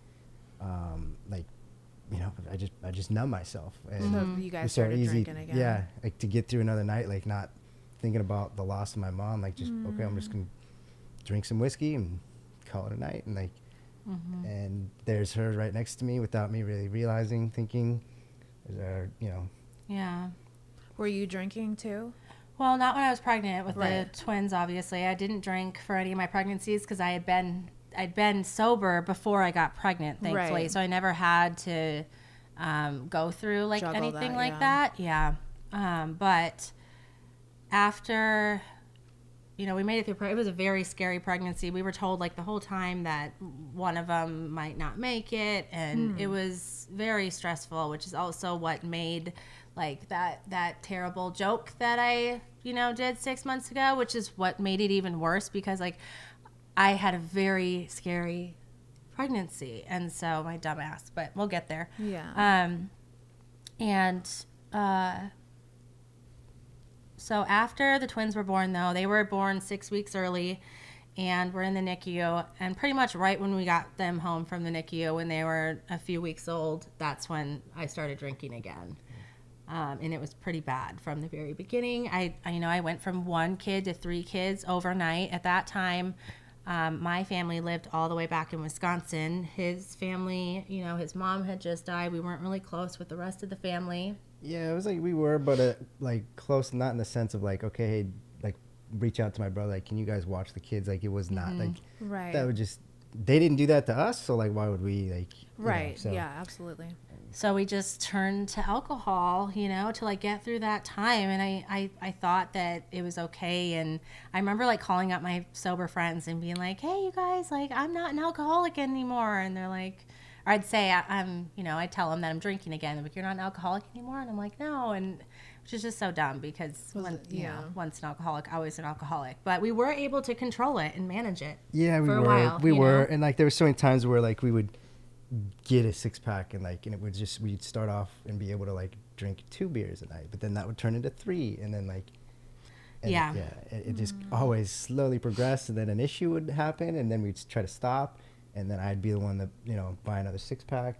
I just numb myself. And so you guys started drinking again. Yeah, like to get through another night, like not thinking about the loss of my mom, like just okay, I'm just gonna drink some whiskey and call it a night, and like, and there's her right next to me without me really realizing, thinking, is there, Yeah. Were you drinking too? Well, not when I was pregnant with the twins, obviously. I didn't drink for any of my pregnancies because I'd been sober before I got pregnant, thankfully. Right. So I never had to go through like juggle anything like that. Yeah. But after, we made it through. It was a very scary pregnancy. We were told like the whole time that one of them might not make it, and it was very stressful, which is also what made like that terrible joke that I did 6 months ago, which is what made it even worse, because like I had a very scary pregnancy. And so my dumbass, but we'll get there. Yeah. So after the twins were born, though, they were born 6 weeks early and were in the NICU. And pretty much right when we got them home from the NICU, when they were a few weeks old, that's when I started drinking again. And it was pretty bad from the very beginning. I went from 1 kid to 3 kids overnight. At that time, my family lived all the way back in Wisconsin. His family, his mom had just died. We weren't really close with the rest of the family. Yeah, it was like we were, but like close, not in the sense of like, okay, hey, like reach out to my brother, like, can you guys watch the kids? Like, it was not like right. That would just, they didn't do that to us, so like, why would we, like, right? So. Yeah, absolutely. So we just turned to alcohol, to like get through that time. And I thought that it was okay. And I remember like calling up my sober friends and being like, hey, you guys, like, I'm not an alcoholic anymore. And they're like, or I'd say I'd tell them that I'm drinking again. They're like, you're not an alcoholic anymore? And I'm like, no. And which is just so dumb because once an alcoholic, always an alcoholic. But we were able to control it and manage it. Yeah, we for were. A while, we were. And like there were so many times where like we would get a 6-pack and it would just, we'd start off and be able to like drink 2 beers a night, but then that would turn into 3, and then like it just always slowly progressed, and then an issue would happen, and then we'd try to stop, and then I'd be the one that buy another 6-pack.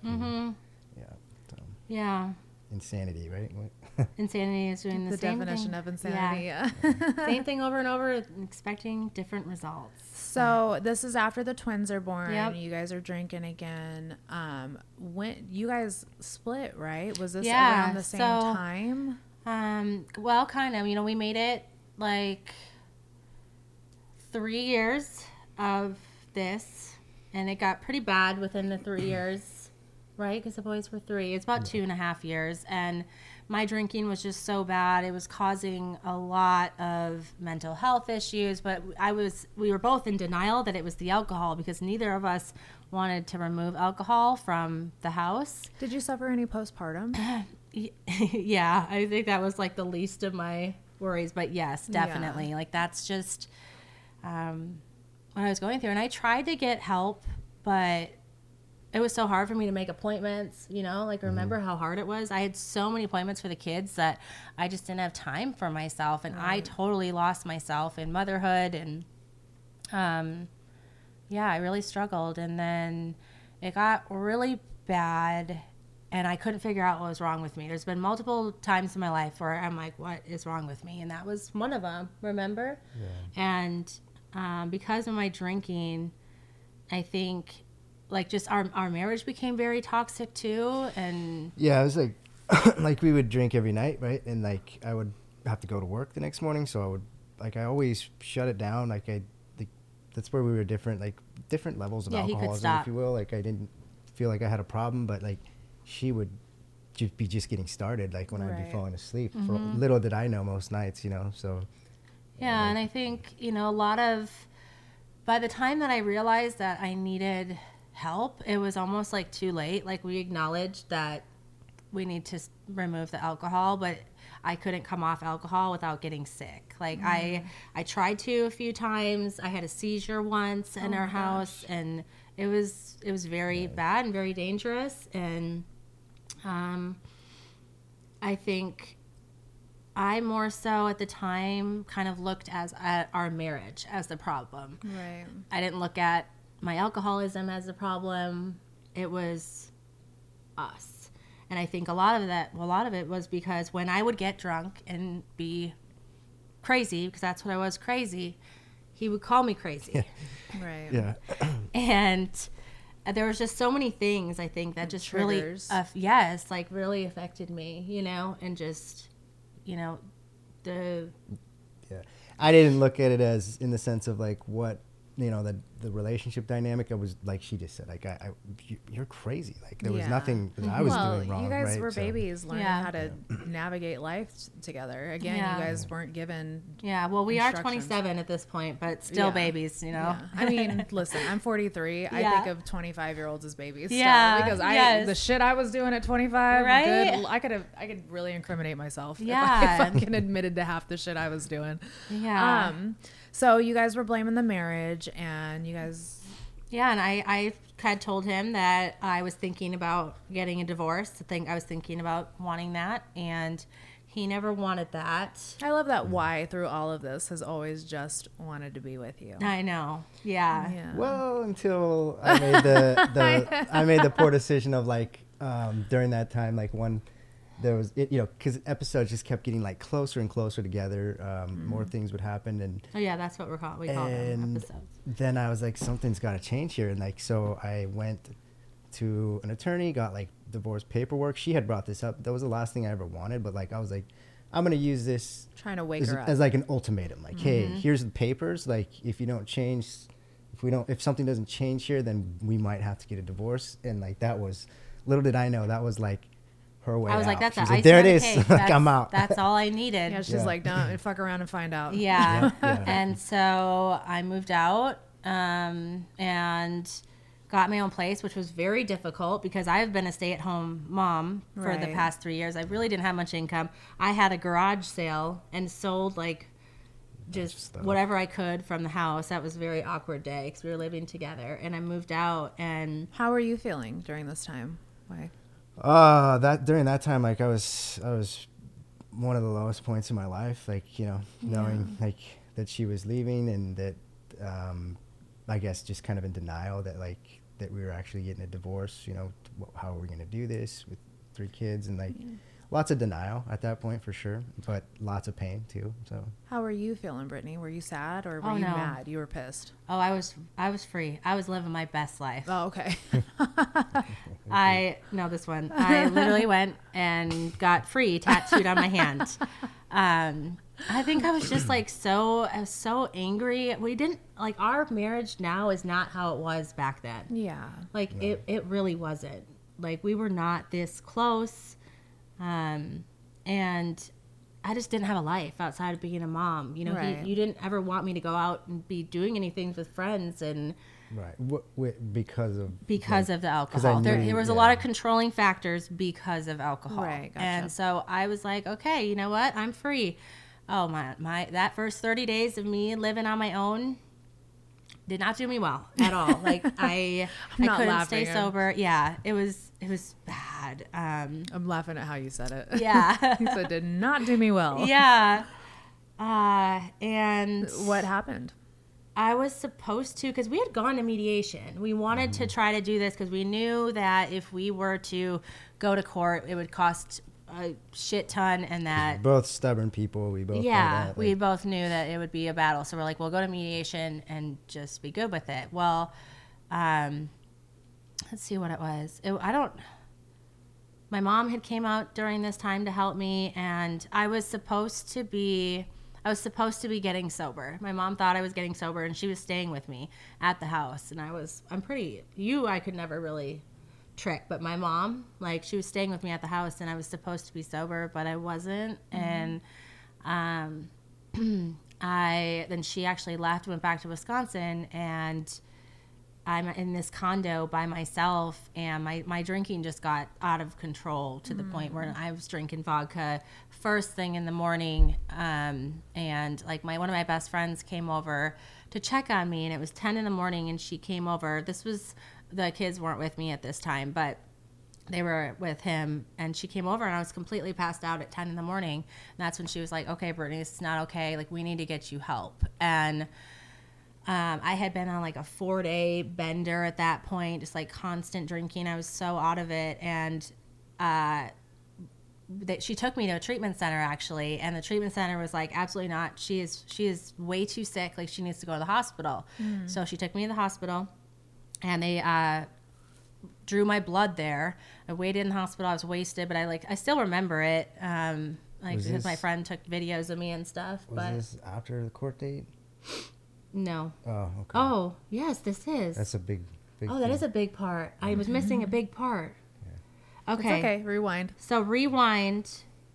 Insanity, right? Insanity is doing the same definition thing. of insanity. Yeah. Same thing over and over, expecting different results. So this is after the twins are born. Yep. You guys are drinking again. When you guys split, right? Was this around the same time? Well, kind of. We made it like 3 years of this, and it got pretty bad within the 3 years. Right, because the boys were 3. It's about 2.5 years, and my drinking was just so bad. It was causing a lot of mental health issues. But we were both in denial that it was the alcohol, because neither of us wanted to remove alcohol from the house. Did you suffer any postpartum? Yeah, I think that was like the least of my worries. But yes, definitely. Yeah. Like that's just what I was going through, and I tried to get help, but it was so hard for me to make appointments, remember how hard it was? I had so many appointments for the kids that I just didn't have time for myself. And I totally lost myself in motherhood. And, I really struggled. And then it got really bad, and I couldn't figure out what was wrong with me. There's been multiple times in my life where I'm like, what is wrong with me? And that was one of them, remember? Yeah. And because of my drinking, I think like just our marriage became very toxic too. And yeah, it was like like we would drink every night, right? And like I would have to go to work the next morning, so I always shut it down. Like that's where we were different levels of alcoholism, if you will. Like I didn't feel like I had a problem, but like she would be just getting started, like when I'd be falling asleep. For little did I know, most nights, so yeah. And I think by the time that I realized that I needed help, it was almost like too late. Like we acknowledged that we need to remove the alcohol, but I couldn't come off alcohol without getting sick. Like I tried to a few times. I had a seizure once in our house, and it was very bad and very dangerous. And I think I more so at the time kind of looked at our marriage as the problem. Right. I didn't look at my alcoholism as a problem. It was us. And I think a lot of it was because when I would get drunk and be crazy, because that's what I was, crazy, he would call me crazy. Yeah. Right. Yeah. And there was just so many things, I think, that just triggers. Really, really affected me, and just, Yeah. I didn't look at it as in the sense of like what, the relationship dynamic. I was like she just said, like you're crazy. Like there was nothing that I was doing wrong. You guys right? were babies learning how to navigate life together. Again, you guys weren't given. Yeah, well, we are 27 at this point, but still babies. Yeah. I mean, listen, I'm 43. I think of 25-year-olds as babies. Yeah, still, because the shit I was doing at 25. Right? I could really incriminate myself. Yeah. If I fucking admitted to half the shit I was doing. Yeah. So you guys were blaming the marriage, and you guys Yeah, and I had told him that I was thinking about getting a divorce. I was thinking about wanting that, and he never wanted that. I love that Y through all of this has always just wanted to be with you. I know. Yeah. Well, until I made the poor decision of like during that time, like there was because episodes just kept getting like closer and closer together. More things would happen, and that's what we call them, episodes. Then I was like, something's got to change here, and like so I went to an attorney, got like divorce paperwork. She had brought this up. That was the last thing I ever wanted, but like I was like, I'm gonna use this trying to wake her up as like an ultimatum. Like, hey, here's the papers. Like, if you don't change, if something doesn't change here, then we might have to get a divorce. And like that was, little did I know, that was like her way out. I was like, that's like, there it is. Like, I'm out. That's all I needed. Yeah, she's like, don't fuck around and find out. Yeah. And so I moved out and got my own place, which was very difficult because I've been a stay-at-home mom for the past 3 years. I really didn't have much income. I had a garage sale and sold like just whatever I could from the house. That was a very awkward day because we were living together, and I moved out. And how were you feeling during this time? Why? During that time, like I was one of the lowest points in my life, like, knowing like that she was leaving, and that I guess just kind of in denial that we were actually getting a divorce. How are we going to do this with 3 kids, and like lots of denial at that point for sure, but lots of pain too. So how were you feeling, Brittany? Were you sad or were you mad? You were pissed? Oh, I was free. I was living my best life. Oh, okay. I know this one. I literally went and got free tattooed on my hand. I think I was just like I was so angry. We didn't like, our marriage now is not how it was back then. Yeah. Like it really wasn't. Like we were not this close. And I just didn't have a life outside of being a mom. You didn't ever want me to go out and be doing anything with friends and because of the alcohol. There was a lot of controlling factors because of alcohol. Right, gotcha. And so I was like, okay, you know what? I'm free. Oh my that first 30 days of me living on my own did not do me well at all. Like I couldn't stay sober. Yeah, it was bad. I'm laughing at how you said it. Yeah. You said did not do me well. Yeah. And what happened? I was supposed to, because we had gone to mediation. We wanted to try to do this because we knew that if we were to go to court, it would cost a shit ton, and that both stubborn people, we both we both knew that it would be a battle. So we're like, we'll go to mediation and just be good with it. Well, let's see what it was. My mom had came out during this time to help me, and I was supposed to be getting sober. My mom thought I was getting sober, and she was staying with me at the house. And I could never really trick, but my mom, like, she was staying with me at the house, and I was supposed to be sober, but I wasn't. And then she actually left, went back to Wisconsin, and I'm in this condo by myself, and my drinking just got out of control to the point where I was drinking vodka first thing in the morning. And like one of my best friends came over to check on me, and it was 10 in the morning, and she came over. The kids weren't with me at this time, but they were with him, and she came over, and I was completely passed out at 10 in the morning. And that's when she was like, okay, Brittany, this is not okay. Like, we need to get you help. And I had been on like a 4-day bender at that point, just like constant drinking. I was so out of it. And she took me to a treatment center, actually. And the treatment center was like, absolutely not. She is way too sick. Like, she needs to go to the hospital. So she took me to the hospital, and they drew my blood there. I waited in the hospital. I was wasted, but I still remember it. Because my friend took videos of me and stuff. Was this after the court date? No. Oh, okay. Oh, yes, this is. That's a big Oh, that is a big part. I was missing a big part. Yeah. Okay. It's okay. Rewind. So rewind.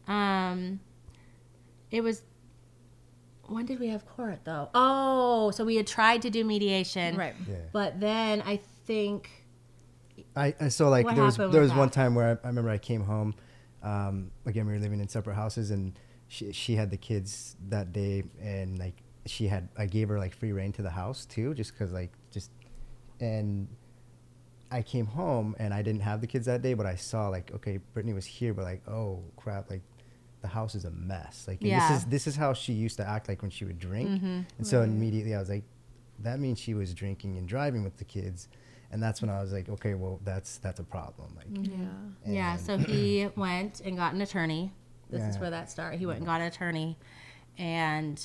It was. When did we have court though? Oh, so we had tried to do mediation, right? Yeah. But then I think. I saw like there was one time where I remember I came home. Again, we were living in separate houses, and she had the kids that day, and like I gave her like free reign to the house too, just because like just And I came home and I didn't have the kids that day, but I saw like, okay, Brittany was here, but like, oh crap, like the house is a mess. Like, and this is how she used to act like when she would drink. And so immediately I was like, that means she was drinking and driving with the kids. And that's when I was like, okay, well, that's a problem. Like, So he went and got an attorney. This is where that started. He went and got an attorney and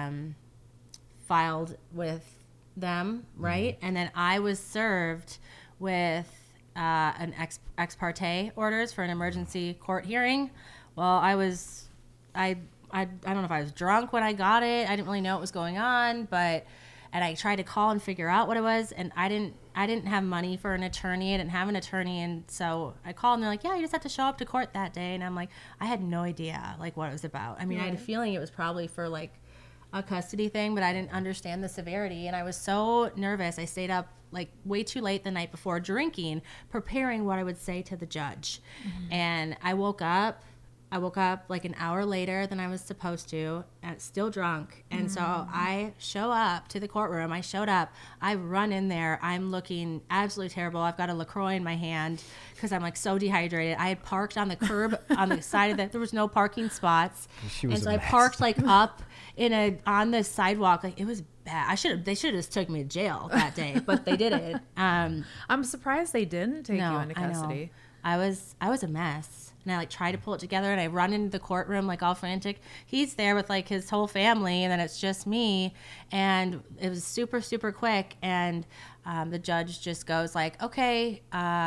filed with them, right? And then I was served with an ex parte orders for an emergency court hearing. Well, I don't know if I was drunk when I got it. I didn't really know what was going on, and I tried to call and figure out what it was, and I didn't have money for an attorney. I didn't have an attorney, and so I called, and they're like, yeah, you just have to show up to court that day. And I'm like, I had no idea, like, what it was about. I mean, I had a feeling it was probably for, like, a custody thing, but I didn't understand the severity, and I was so nervous. I stayed up, like, way too late the night before drinking, preparing what I would say to the judge. And I woke up like an hour later than I was supposed to, and still drunk. And so I show up to the courtroom. I run in there. I'm looking absolutely terrible. I've got a LaCroix in my hand because I'm like so dehydrated. I had parked on the curb on the side of there was no parking spots. And so I parked like up on the sidewalk. Like, it was bad. They should have just took me to jail that day, but they didn't. I'm surprised they didn't take you into custody. I was a mess. And I like try to pull it together, and I run into the courtroom like all frantic. He's there with like his whole family, and then it's just me. And it was super, super quick. And the judge just goes like, okay,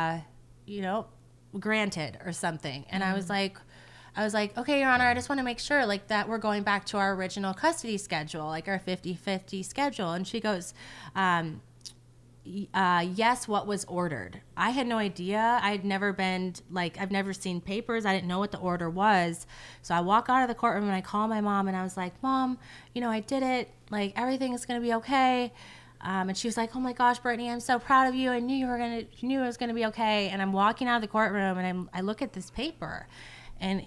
granted or something. And I was like, okay, Your Honor, I just want to make sure like that we're going back to our original custody schedule, like our 50-50 schedule. And she goes, yes, what was ordered. I had no idea. I've never seen papers. I didn't know what the order was. So I walk out of the courtroom and I call my mom, and I was like, Mom, I did it. Like, everything is going to be okay. And she was like, oh my gosh, Brittany, I'm so proud of you. I knew it was going to be okay. And I'm walking out of the courtroom, and I look at this paper, and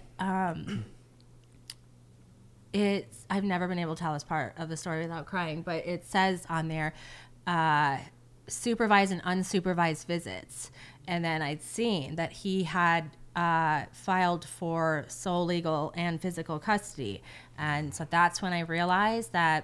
I've never been able to tell this part of the story without crying, but it says on there, supervised and unsupervised visits. And then I'd seen that he had filed for sole legal and physical custody. And so that's when I realized that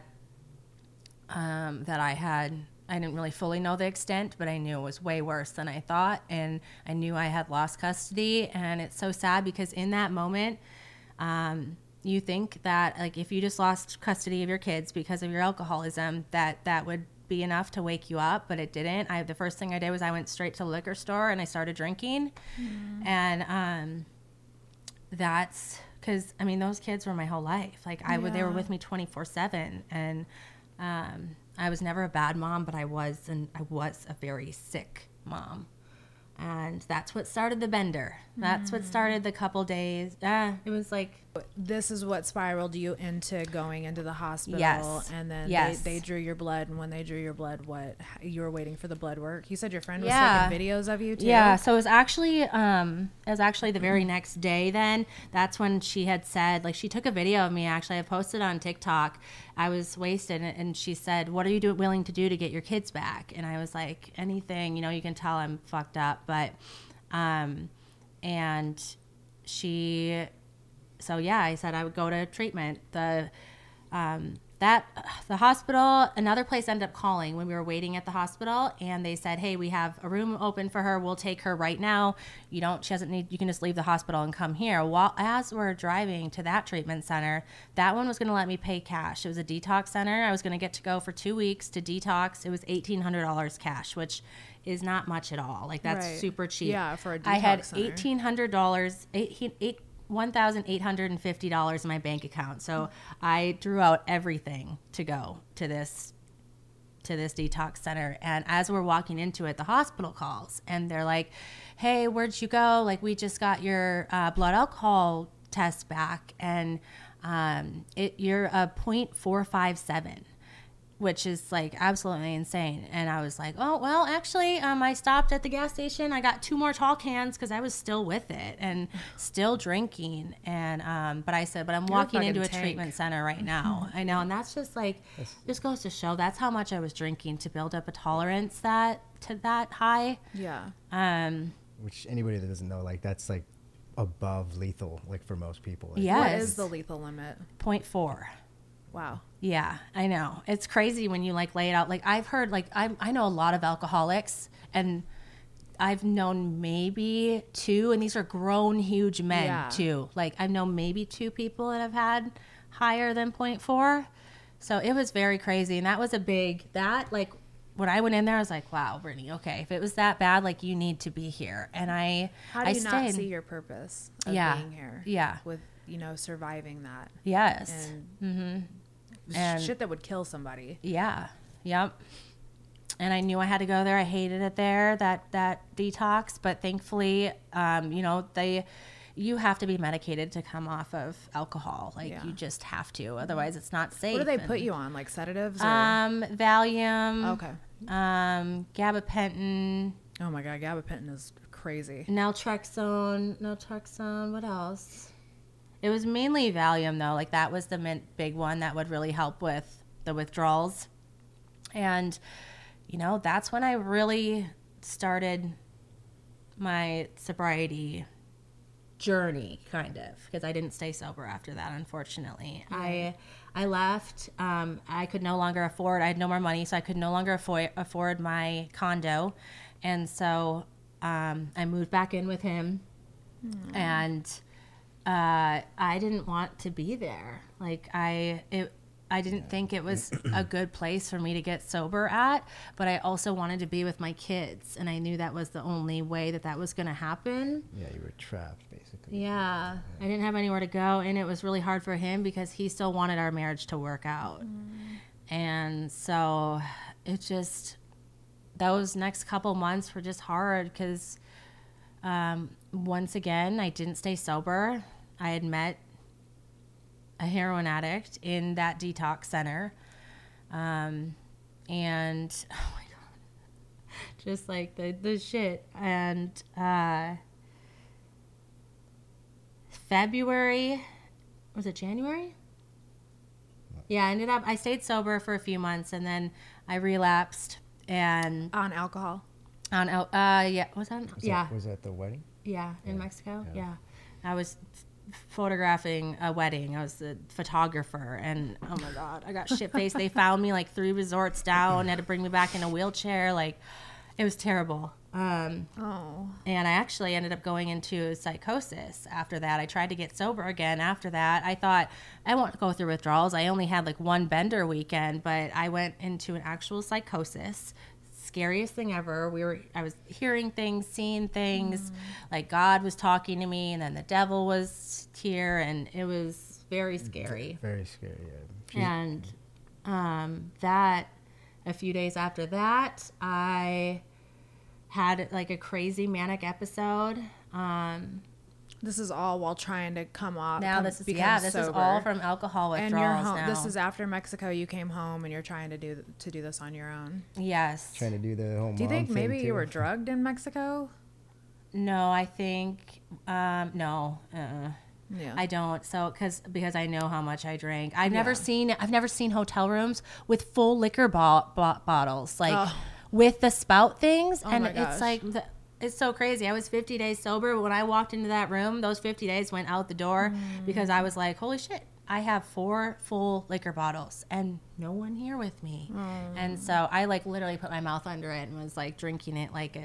I didn't really fully know the extent, but I knew it was way worse than I thought. And I knew I had lost custody. And it's so sad because in that moment, you think that like if you just lost custody of your kids because of your alcoholism, that would be enough to wake you up, but it didn't. The first thing I did was I went straight to the liquor store and I started drinking. And that's because those kids were my whole life. Like they were with me 24/7, and I was never a bad mom, but I was a very sick mom. And that's what started the bender. That's what started the couple days. It was like... This is what spiraled you into going into the hospital. Yes. And then they drew your blood. And when they drew your blood, you were waiting for the blood work? You said your friend was taking videos of you too? Yeah. So it was actually the very next day then. That's when she had said, like, she took a video of me, actually. I posted on TikTok. I was wasted. And she said, what are you willing to do to get your kids back? And I was like, anything. You can tell I'm fucked up. But, and she... So yeah, I said I would go to treatment. The hospital, another place ended up calling when we were waiting at the hospital, and they said, hey, we have a room open for her. We'll take her right now. She doesn't need, you can just leave the hospital and come here. While as we're driving to that treatment center, that one was going to let me pay cash. It was a detox center. I was going to get to go for 2 weeks to detox. It was $1,800 cash, which is not much at all. Like that's super cheap. Yeah, for a detox I had center. $1,850 in my bank account. So I drew out everything to go to this detox center. And as we're walking into it, the hospital calls and they're like, hey, where'd you go? Like, we just got your blood alcohol test back, and you're a 0.457. which is like absolutely insane. And I was like, oh, well, actually, I stopped at the gas station. I got 2 more tall cans because I was still with it and still drinking. And but I said, but I'm walking into a treatment center right now. I know. And that's just like, just goes to show that's how much I was drinking to build up a tolerance to that high. Yeah. Which anybody that doesn't know, like that's like above lethal, like for most people. Like, Yes. What is the lethal limit? 0.4. Wow. Yeah, I know. It's crazy when you like lay it out. Like I've heard, like I know a lot of alcoholics, and I've known maybe 2, and these are grown, huge men too. Like I've known maybe 2 people that have had higher than 0.4. So it was very crazy, and that was like when I went in there, I was like, wow, Brittany, okay, if it was that bad, like you need to be here. And how do you not see your purpose of being here? Yeah. With, surviving that. Yes. And shit that would kill somebody. Yeah. Yep. And I knew I had to go there. I hated it there, that detox. But thankfully, you have to be medicated to come off of alcohol. Like you just have to. Otherwise, it's not safe. What do they put you on? Like sedatives? Or? Valium. Okay. Gabapentin. Oh my God, gabapentin is crazy. Naltrexone. What else? It was mainly Valium, though. Like, that was the big one that would really help with the withdrawals. And, that's when I really started my sobriety journey, kind of, because I didn't stay sober after that, unfortunately. I left. I could no longer afford. I had no more money, so I could no longer afford my condo. And so I moved back in with him. And I didn't want to be there. Like I didn't think it was a good place for me to get sober at, but I also wanted to be with my kids, and I knew that was the only way that was going to happen. Yeah, you were trapped basically. Yeah, I didn't have anywhere to go, and it was really hard for him because he still wanted our marriage to work out. And so it just, those next couple months were just hard because once again, I didn't stay sober. I had met a heroin addict in that detox center. And oh my God, just like the shit. And February, was it January? Yeah, I stayed sober for a few months, and then I relapsed. And on alcohol? Yeah, was that? Was that the wedding? Yeah, in Mexico. Yeah. I was photographing a wedding. I was the photographer, and oh my God, I got shit faced. They found me like 3 resorts down, had to bring me back in a wheelchair. Like, it was terrible. And I actually ended up going into psychosis after that. I tried to get sober again after that. I thought I won't go through withdrawals. I only had like 1 bender weekend, but I went into an actual psychosis. Scariest thing ever. I was hearing things, seeing things, like God was talking to me, and then the devil was here, and it was very scary. Very scary, yeah. And that a few days after that, I had like a crazy manic episode. This is all while trying to come off. This is all from alcohol withdrawals. And you're home. Now. This is after Mexico. You came home, and you're trying to do this on your own. Yes. Trying to do the whole. Do you think maybe you were drugged in Mexico? No, I think no. Yeah. I don't. So because I know how much I drank. I've never seen hotel rooms with full liquor bottles, like with the spout things, and it's like. It's so crazy. I was 50 days sober, but when I walked into that room, those 50 days went out the door because I was like, holy shit, I have 4 full liquor bottles and no one here with me. And so I like literally put my mouth under it and was like drinking it like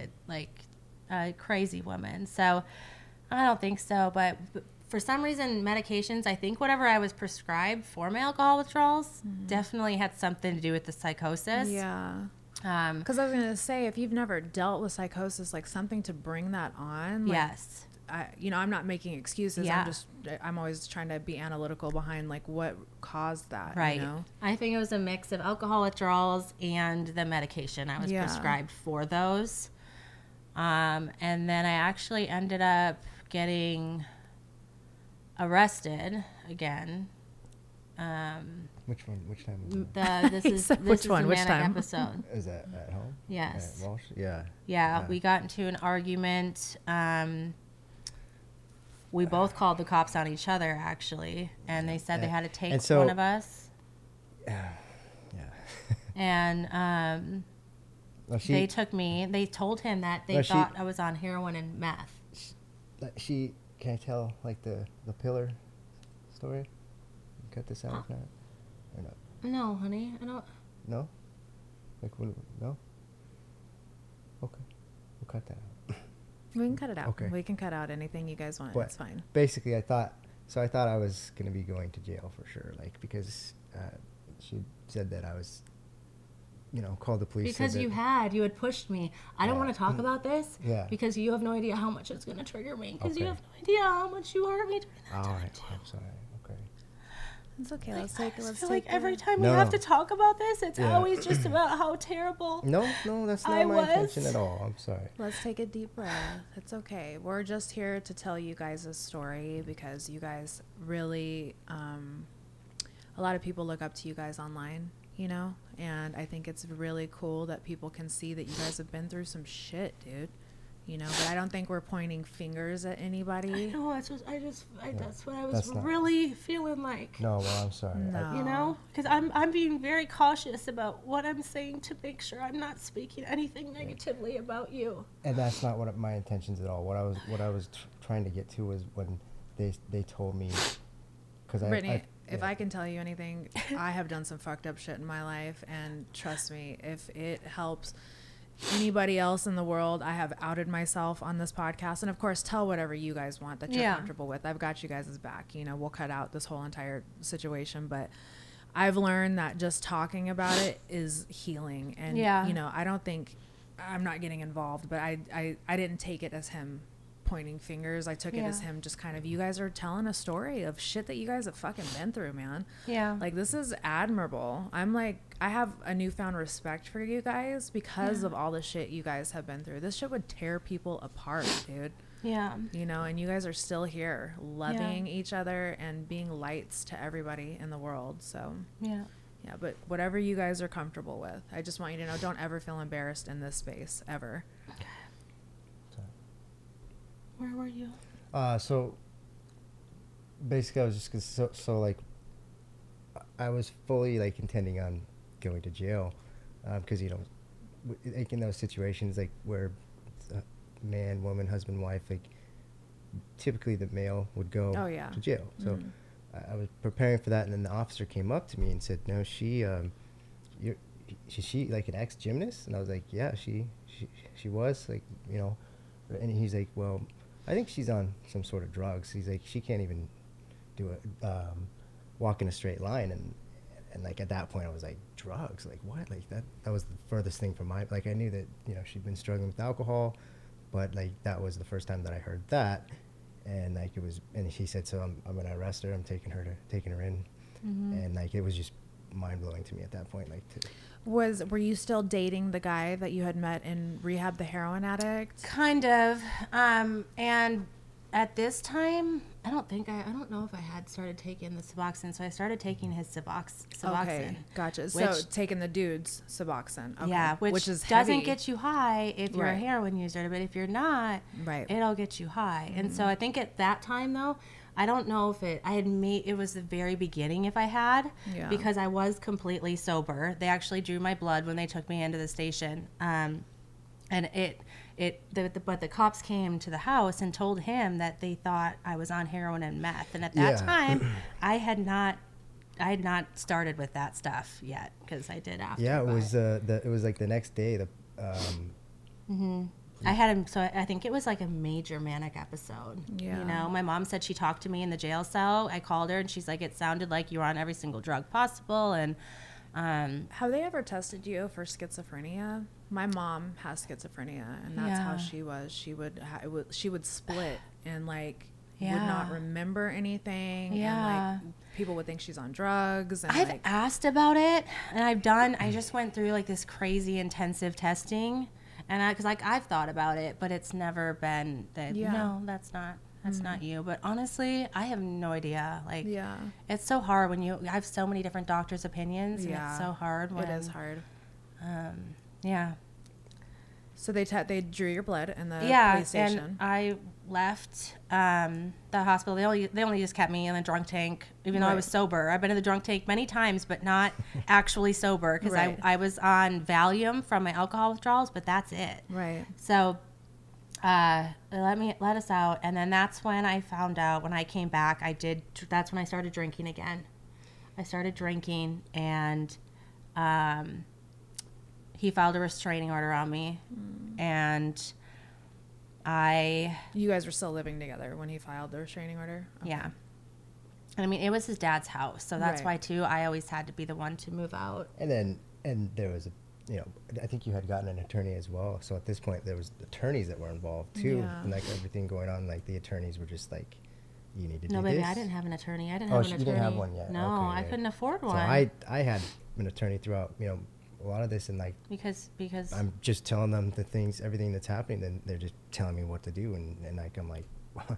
a crazy woman. So I don't think so, but for some reason, medications, I think whatever I was prescribed for my alcohol withdrawals definitely had something to do with the psychosis. Yeah. Because I was going to say, if you've never dealt with psychosis, like something to bring that on. Like, yes. I'm not making excuses. Yeah. I'm always trying to be analytical behind like what caused that. Right. You know? I think it was a mix of alcohol withdrawals and the medication I was prescribed for those. And then I actually ended up getting arrested again Which one? Which time? This is the manic episode. Is that at home? Yes. At Walsh? Yeah. Yeah. We got into an argument. We both called the cops on each other, actually, and they said they had to take one of us. Yeah. And they took me. They told him that they thought I was on heroin and meth. Can I tell like the pillar story? Cut this out now, or not? No, honey, I don't. No. Like when? No. Okay, we'll cut that out. We can cut it out. Okay. We can cut out anything you guys want. But it's fine. Basically, I thought I was gonna be going to jail for sure, like because she said that I was, called the police. Because you had pushed me. I don't want to talk about this. Yeah. Because you have no idea how much it's gonna trigger me. Because you have no idea how much you hurt me during that time. All right. I'm sorry. Okay. It's okay. Let's take like every time we have to talk about this, it's always just about how terrible. No, that's not my intention at all. I'm sorry. Let's take a deep breath. It's okay. We're just here to tell you guys a story because you guys really, a lot of people look up to you guys online, and I think it's really cool that people can see that you guys have been through some shit, dude. But I don't think we're pointing fingers at anybody. I know, that's what I was really feeling like. No, well, I'm sorry. No. Because I'm being very cautious about what I'm saying to make sure I'm not speaking anything negatively about you. And that's not what my intentions at all. What I was trying to get to was when they told me, because Brittany, if I can tell you anything, I have done some fucked up shit in my life, and trust me, if it helps anybody else in the world, I have outed myself on this podcast, and of course tell whatever you guys want that you're comfortable with. I've got you guys' back. We'll cut out this whole entire situation, but I've learned that just talking about it is healing. And I don't think, I'm not getting involved, but I didn't take it as him pointing fingers. I took it as him just kind of, you guys are telling a story of shit that you guys have fucking been through, man. Yeah. Like, this is admirable. I have a newfound respect for you guys because of all the shit you guys have been through. This shit would tear people apart, dude. Yeah. And you guys are still here loving each other and being lights to everybody in the world. So yeah, but whatever you guys are comfortable with, I just want you to know, don't ever feel embarrassed in this space ever. Okay. Where were you? So basically I was just so like I was fully like intending on going to jail because like in those situations like where man, woman, husband, wife, like typically the male would go to jail. So I was preparing for that, and then the officer came up to me and said, "No, she like an ex-gymnast?" And I was like, "Yeah, she was like, And he's like, "Well, I think she's on some sort of drugs." He's like, "She can't even do walk in a straight line." And like at that point, I was like, "Drugs? Like what?" Like that was the furthest thing from I knew that she'd been struggling with alcohol, but like that was the first time that I heard that, and like it was. And he said, "So I'm gonna arrest her. I'm taking her in," and like it was just mind blowing to me at that point. Like, were you still dating the guy that you had met in rehab, the heroin addict? Kind of, and at this time, I don't know if I had started taking the Suboxone, so I started taking his Suboxone. Okay, gotcha. So taking the dude's Suboxone. Okay. Yeah, which is doesn't heavy. get you high if you're a heroin user, but if you're not, it'll get you high. And so I think at that time, though, I don't know if it was the very beginning if I had, because I was completely sober. They actually drew my blood when they took me into the station. But the cops came to the house and told him that they thought I was on heroin and meth. And at that time, I had not started with that stuff yet, because I did after. Yeah, it was like the next day. I had him, so I think it was like a major manic episode. Yeah. My mom said she talked to me in the jail cell. I called her and she's like, it sounded like you were on every single drug possible. And have they ever tested you for schizophrenia? My mom has schizophrenia, and that's how she was. She would split and like would not remember anything. And like people would think she's on drugs. And I've asked about it, and I just went through like this crazy intensive testing, and because I've thought about it, but it's never been that. No, that's not That's not you. But honestly, I have no idea. Like, Yeah. it's so hard when I have so many different doctors' opinions. Yeah. And it's so hard when. It is hard. Yeah. So they drew your blood in the Yeah, police station. and I left the hospital. They only just kept me in the drunk tank, even though I was sober. I've been in the drunk tank many times, but not actually sober, because I was on Valium from my alcohol withdrawals, but that's it. Right. So they let us out, and then that's when I found out. When I came back, that's when I started drinking again. I started drinking, and he filed a restraining order on me, and You guys were still living together when he filed the restraining order? Okay. Yeah. And I mean, it was his dad's house, so that's why too I always had to be the one to move out. And there was I think you had gotten an attorney as well. So at this point, there was attorneys that were involved too, and like everything going on. Like the attorneys were just like, "You need to do this." No, baby, I didn't have an attorney. You didn't have one yet. No, Okay, I couldn't afford one. So I had an attorney throughout, a lot of this, and like because I'm just telling them everything that's happening, then they're just telling me what to do, and like I'm like,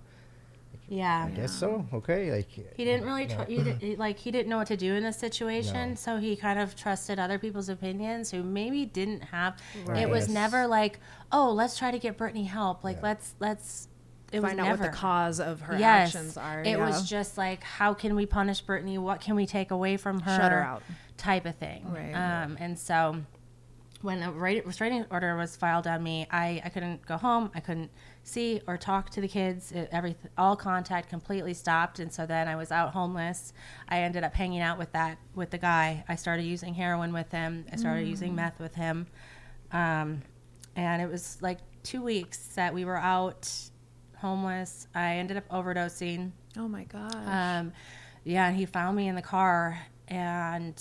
yeah, I guess so. Okay, like he didn't really he didn't know what to do in this situation, so he kind of trusted other people's opinions who maybe didn't have. It was never like, oh, let's try to get Brittany help. Like let's. It Find out never what the cause of her actions are. It was just like, how can we punish Brittany? What can we take away from her? Shut her out. Type of thing. Right. And so when a restraining order was filed on me, I couldn't go home. I couldn't see or talk to the kids. All contact completely stopped. And so then I was out homeless. I ended up hanging out with the guy. I started using heroin with him. I started using meth with him. And it was like 2 weeks that we were out homeless. I ended up overdosing. Oh my gosh. Yeah, and he found me in the car, and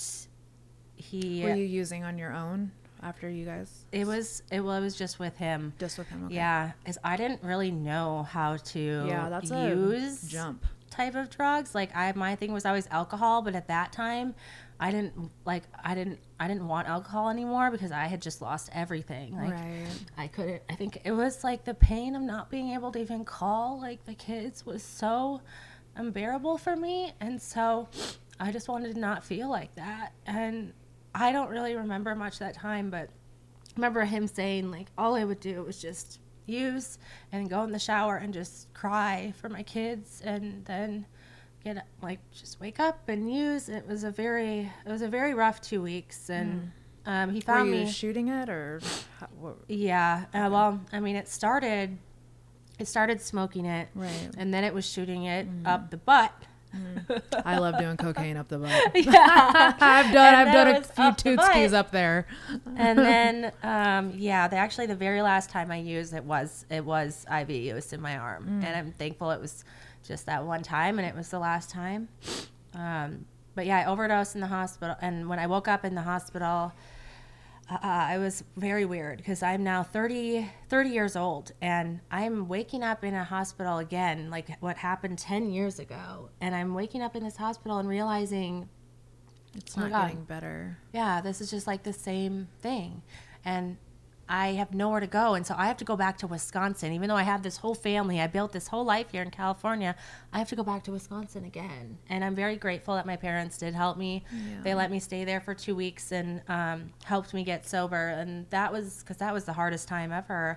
he. Were you using on your own after you guys? It was just with him. Just with him. Okay. Yeah, because I didn't really know how to that's use a jump type of drugs. Like my thing was always alcohol, but at that time, I didn't want alcohol anymore because I had just lost everything. Like I couldn't. I think it was like the pain of not being able to even call like the kids was so unbearable for me, and so I just wanted to not feel like that. And I don't really remember much that time, but I remember him saying like all I would do was just use and go in the shower and just cry for my kids, and then get just wake up and use. It was a very rough 2 weeks, and he found me. Were you shooting it or? What? Yeah. Well, I mean, it started smoking it, right, and then it was shooting it up the butt. I love doing cocaine up the butt. Yeah, I've done a few tootskis up there. And then, the very last time I used it was IV use in my arm, and I'm thankful it was just that one time, and it was the last time. But yeah, I overdosed in the hospital, and when I woke up in the hospital, it was very weird because I'm now 30 years old, and I'm waking up in a hospital again, like what happened 10 years ago. And I'm waking up in this hospital and realizing it's not getting better. Yeah, this is just like the same thing. And I have nowhere to go. And so I have to go back to Wisconsin. Even though I have this whole family, I built this whole life here in California, I have to go back to Wisconsin again. And I'm very grateful that my parents did help me. Yeah. They let me stay there for 2 weeks and helped me get sober. And that was the hardest time ever.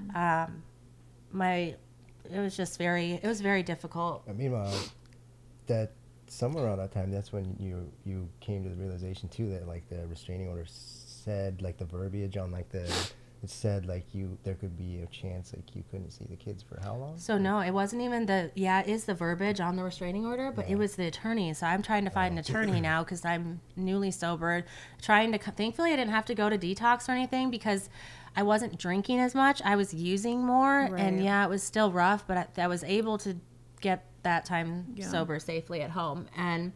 It was very difficult. Meanwhile, that somewhere around that time, that's when you came to the realization too that like the restraining order said, like the verbiage on like it said like there could be a chance like you couldn't see the kids for how long? So no, it wasn't even it is the verbiage on the restraining order, but it was the attorney. So I'm trying to find an attorney now because I'm newly sober. Thankfully I didn't have to go to detox or anything because I wasn't drinking as much. I was using more, and it was still rough, but I was able to get that time sober safely at home. And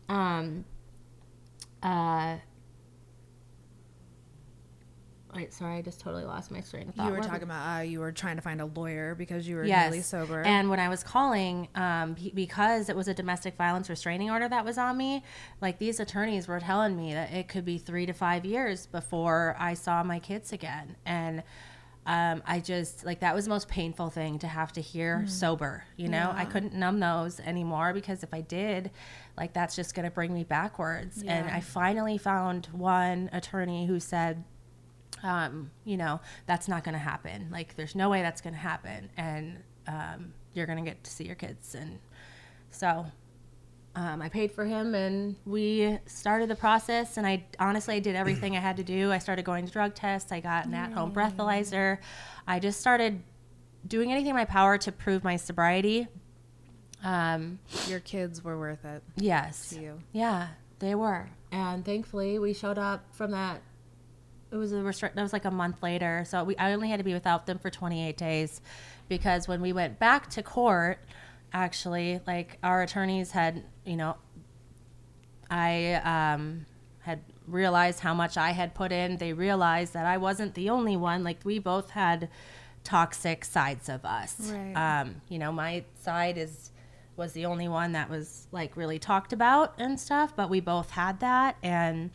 wait, sorry, I just totally lost my train of thought. You were talking about you were trying to find a lawyer because you were newly sober. And when I was calling, because it was a domestic violence restraining order that was on me, like these attorneys were telling me that it could be 3 to 5 years before I saw my kids again. And I just, like, that was the most painful thing to have to hear sober, you know? I couldn't numb those anymore, because if I did, like, that's just going to bring me backwards. And I finally found one attorney who said, you know, that's not going to happen. Like, there's no way that's going to happen. And you're going to get to see your kids. And so I paid for him, and we started the process. And I did everything I had to do. I started going to drug tests. I got an at-home breathalyzer. I just started doing anything in my power to prove my sobriety. Your kids were worth it. Yes. To you. Yeah, they were. And thankfully, we showed up from that. It was that was like a month later. So I only had to be without them for 28 days, because when we went back to court, actually, like, our attorneys had, you know, I had realized how much I had put in. They realized that I wasn't the only one. Like, we both had toxic sides of us. Right. You know, my side was the only one that was, like, really talked about and stuff, but we both had that. And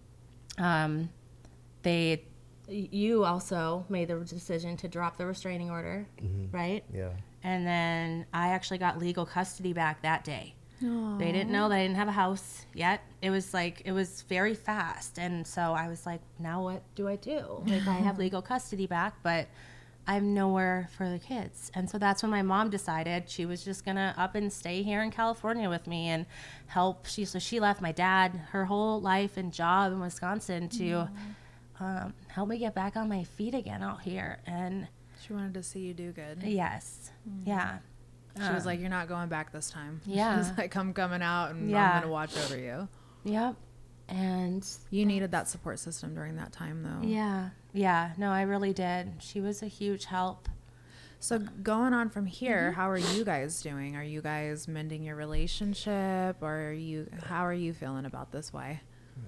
you also made the decision to drop the restraining order, right? Yeah. And then I actually got legal custody back that day. Aww. They didn't know that I didn't have a house yet. It was very fast. And so I was like, now what do I do? Like, I have legal custody back, but I have nowhere for the kids. And so that's when my mom decided she was just going to up and stay here in California with me and help. So she left my dad, her whole life and job in Wisconsin to help me get back on my feet again out here. And She wanted to see you do good. yes. Yeah. She was like, you're not going back this time. Yeah. She was like, I'm coming out, and Yeah. I'm going to watch over you. Yep. And You needed that support system during that time, though. yeah. Yeah. No, I really did. She was a huge help. So going on from here, how are you guys doing? Are you guys mending your relationship, or how are you feeling about this? Why?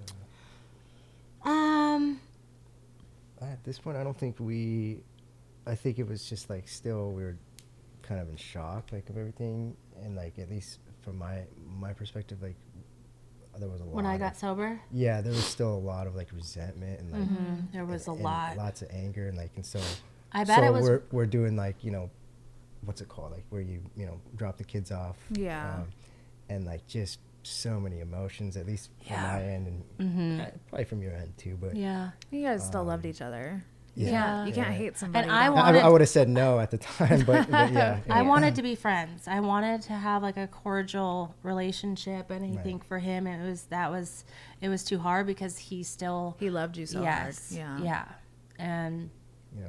At this point, I don't think I think it was just like still we were kind of in shock, like, of everything, and like, at least from my perspective, like, there was a lot. When I got sober? Yeah, there was still a lot of, like, resentment and like There was a and lot. lots of anger, and like, and so I bet it was. we're doing, like, you know, what's it called, like, where you know, drop the kids off, Yeah. and like, just so many emotions, at least from Yeah. my end, and probably from your end too, but Yeah. You guys still loved each other. Yeah. You can't hate somebody. And that- I would have said no at the time, but yeah. I wanted to be friends. I wanted to have, like, a cordial relationship, and I think for him it was too hard, because he still he loved you so yes hard. yeah and Yeah.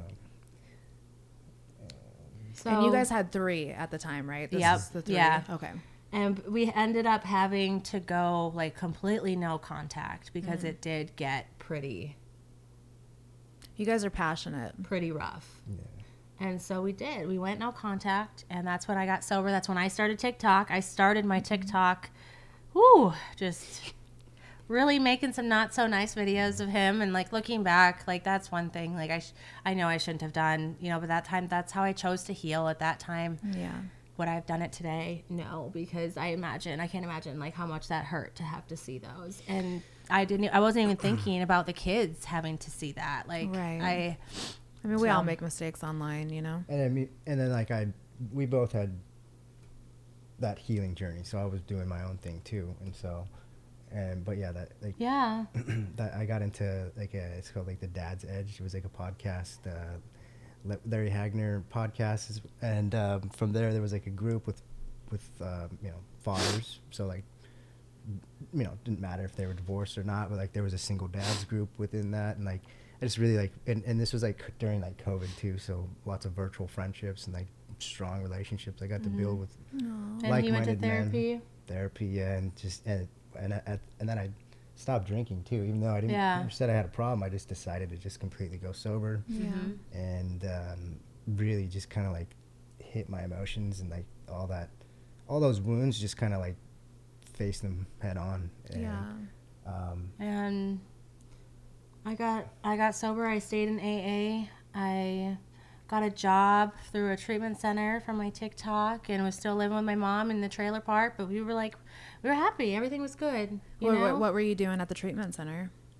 so And you guys had 3 at the time, right? This Yep. is the 3. Yeah. Okay. and we ended up having to go, like, completely no contact, because it did get pretty You guys are passionate. rough. Yeah. And so we did. We went no contact, and that's when I got sober. That's when I started TikTok. I started my TikTok, just really making some not so nice videos of him. And, like, looking back, like, that's one thing, like, I know I shouldn't have done, you know, but that time, that's how I chose to heal at that time. Yeah. Would I have done it today? No, because I can't imagine, like, how much that hurt to have to see those. And I wasn't even thinking about the kids having to see that. Like, Right. I mean, we all make mistakes online, you know? And then like we both had that healing journey, so I was doing my own thing too, and so, but yeah, that, like, yeah. that I got into, like, it's called, like, the Dad's Edge. It was like a podcast, Larry Hagner podcast, and from there was, like, a group with you know, fathers, so, like, you know, it didn't matter if they were divorced or not, but, like, there was a single dads group within that, and, like, I just really, like, and this was, like, during, like, COVID too, so lots of virtual friendships and, like, strong relationships I got to build with And you went to therapy? Therapy, yeah, and just and then I stopped drinking too, even though I didn't Yeah. said I had a problem. I just decided to just completely go sober, and really just kind of, like, hit my emotions, and, like, all those wounds, just kind of, like, face them head on. And, And I got sober. I stayed in AA. I got a job through a treatment center from my TikTok, and was still living with my mom in the trailer park. But we were happy. Everything was good. You know? What were you doing at the treatment center?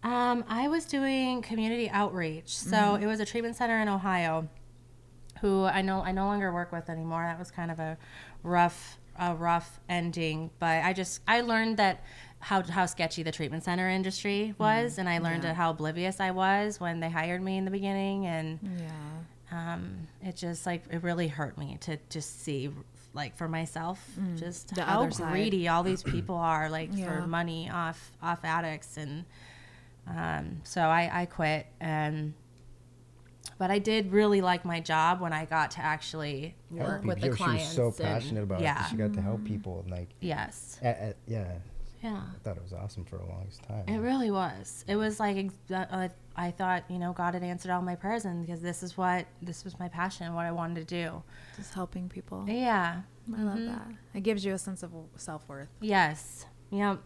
I was doing community outreach. So it was a treatment center in Ohio who I no longer work with anymore. That was kind of a rough ending, but I learned that how sketchy the treatment center industry was, and I learned how oblivious I was when they hired me in the beginning, and it just like it really hurt me to just see like for myself just how greedy all these people are like for money off addicts, and so I quit, but I did really like my job when I got to actually work with the clients. She was so passionate about it. She got to help people, and like yeah. I thought it was awesome for the longest time. It really was. It was like I thought, God had answered all my prayers, and because this was my passion, what I wanted to do. Just helping people. Yeah. I love that. It gives you a sense of self-worth. Yes. Yep.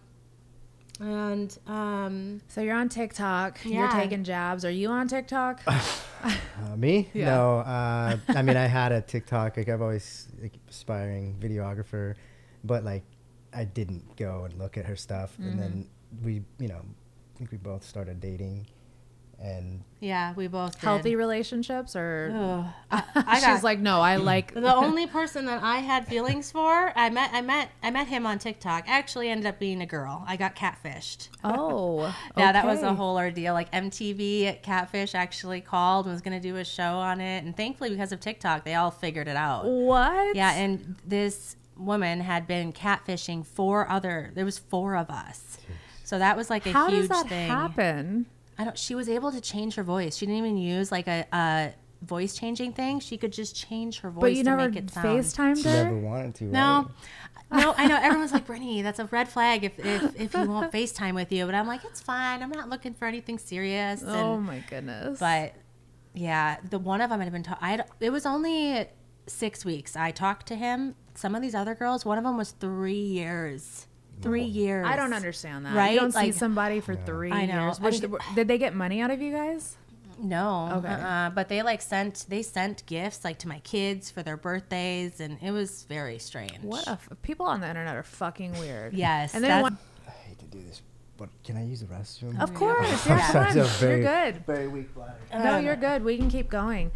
And so you're on TikTok. You're taking jabs. Are you on TikTok? Me? Yeah. No. I mean, I had a TikTok. Like I've always aspiring videographer, but like I didn't go and look at her stuff, and then we, I think we both started dating, and we both did. Healthy relationships, or she's like, no, I like the only person that I had feelings for. I met him on TikTok. Actually, ended up being a girl. I got catfished. Oh, yeah, that was a whole ordeal. Like MTV Catfish actually called and was going to do a show on it, and thankfully because of TikTok, they all figured it out. What? Yeah, and this woman had been catfishing there was 4 of us. So that was like a How huge does that thing. happen? She was able to change her voice. She didn't even use like a voice changing thing. She could just change her voice but you to never make it sound. FaceTimed she her? never wanted to. No. Right? No, I know. Everyone's like, Brittany, that's a red flag if you won't FaceTime with you. But I'm like, it's fine. I'm not looking for anything serious. Oh my goodness. But yeah, the one of them had been it was only 6 weeks. I talked to him. Some of these other girls, one of them was 3 years. 3 years. I don't understand that. Right? You don't see Like, somebody for 3 years. I know. Did they get money out of you guys? No. Okay. But they sent gifts like to my kids for their birthdays, and it was very strange. People on the internet are fucking weird. Yes. And then I hate to do this, but can I use the restroom? Of course. Yeah, you're good. Very weak bladder. No, you're good. We can keep going.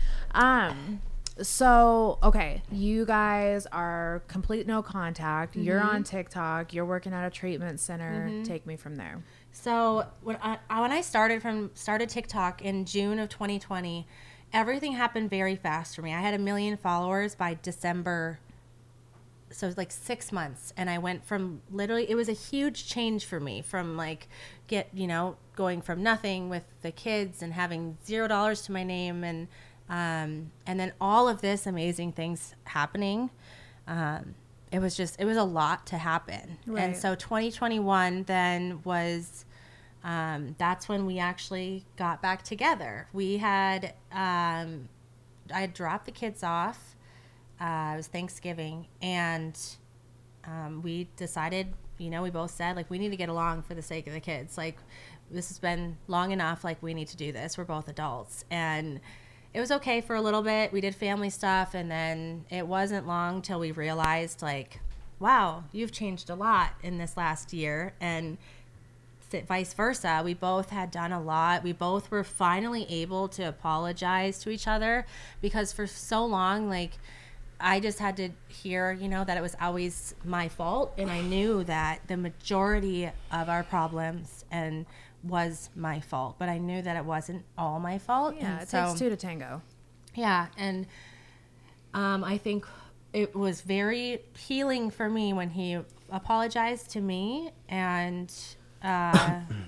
So, okay, you guys are complete no contact. You're on TikTok. You're working at a treatment center. Take me from there. So when I started TikTok in June of 2020, everything happened very fast for me. I had 1 million followers by December. So it was like 6 months, and I went from literally, it was a huge change for me from like going from nothing with the kids and having $0 to my name, and then all of this amazing things happening. It was a lot to happen. Right. And so 2021 then was, that's when we actually got back together. We had, I had dropped the kids off. It was Thanksgiving, and we decided, we both said, like, we need to get along for the sake of the kids. Like, this has been long enough. Like, we need to do this. We're both adults. And it was okay for a little bit. We did family stuff, and then it wasn't long till we realized, like, wow, you've changed a lot in this last year, and vice versa. We both had done a lot. We both were finally able to apologize to each other, because for so long, like, I just had to hear, that it was always my fault, and I knew that the majority of our problems was my fault, but I knew that it wasn't all my fault. Yeah, and it takes 2 to tango. Yeah, and I think it was very healing for me when he apologized to me, and and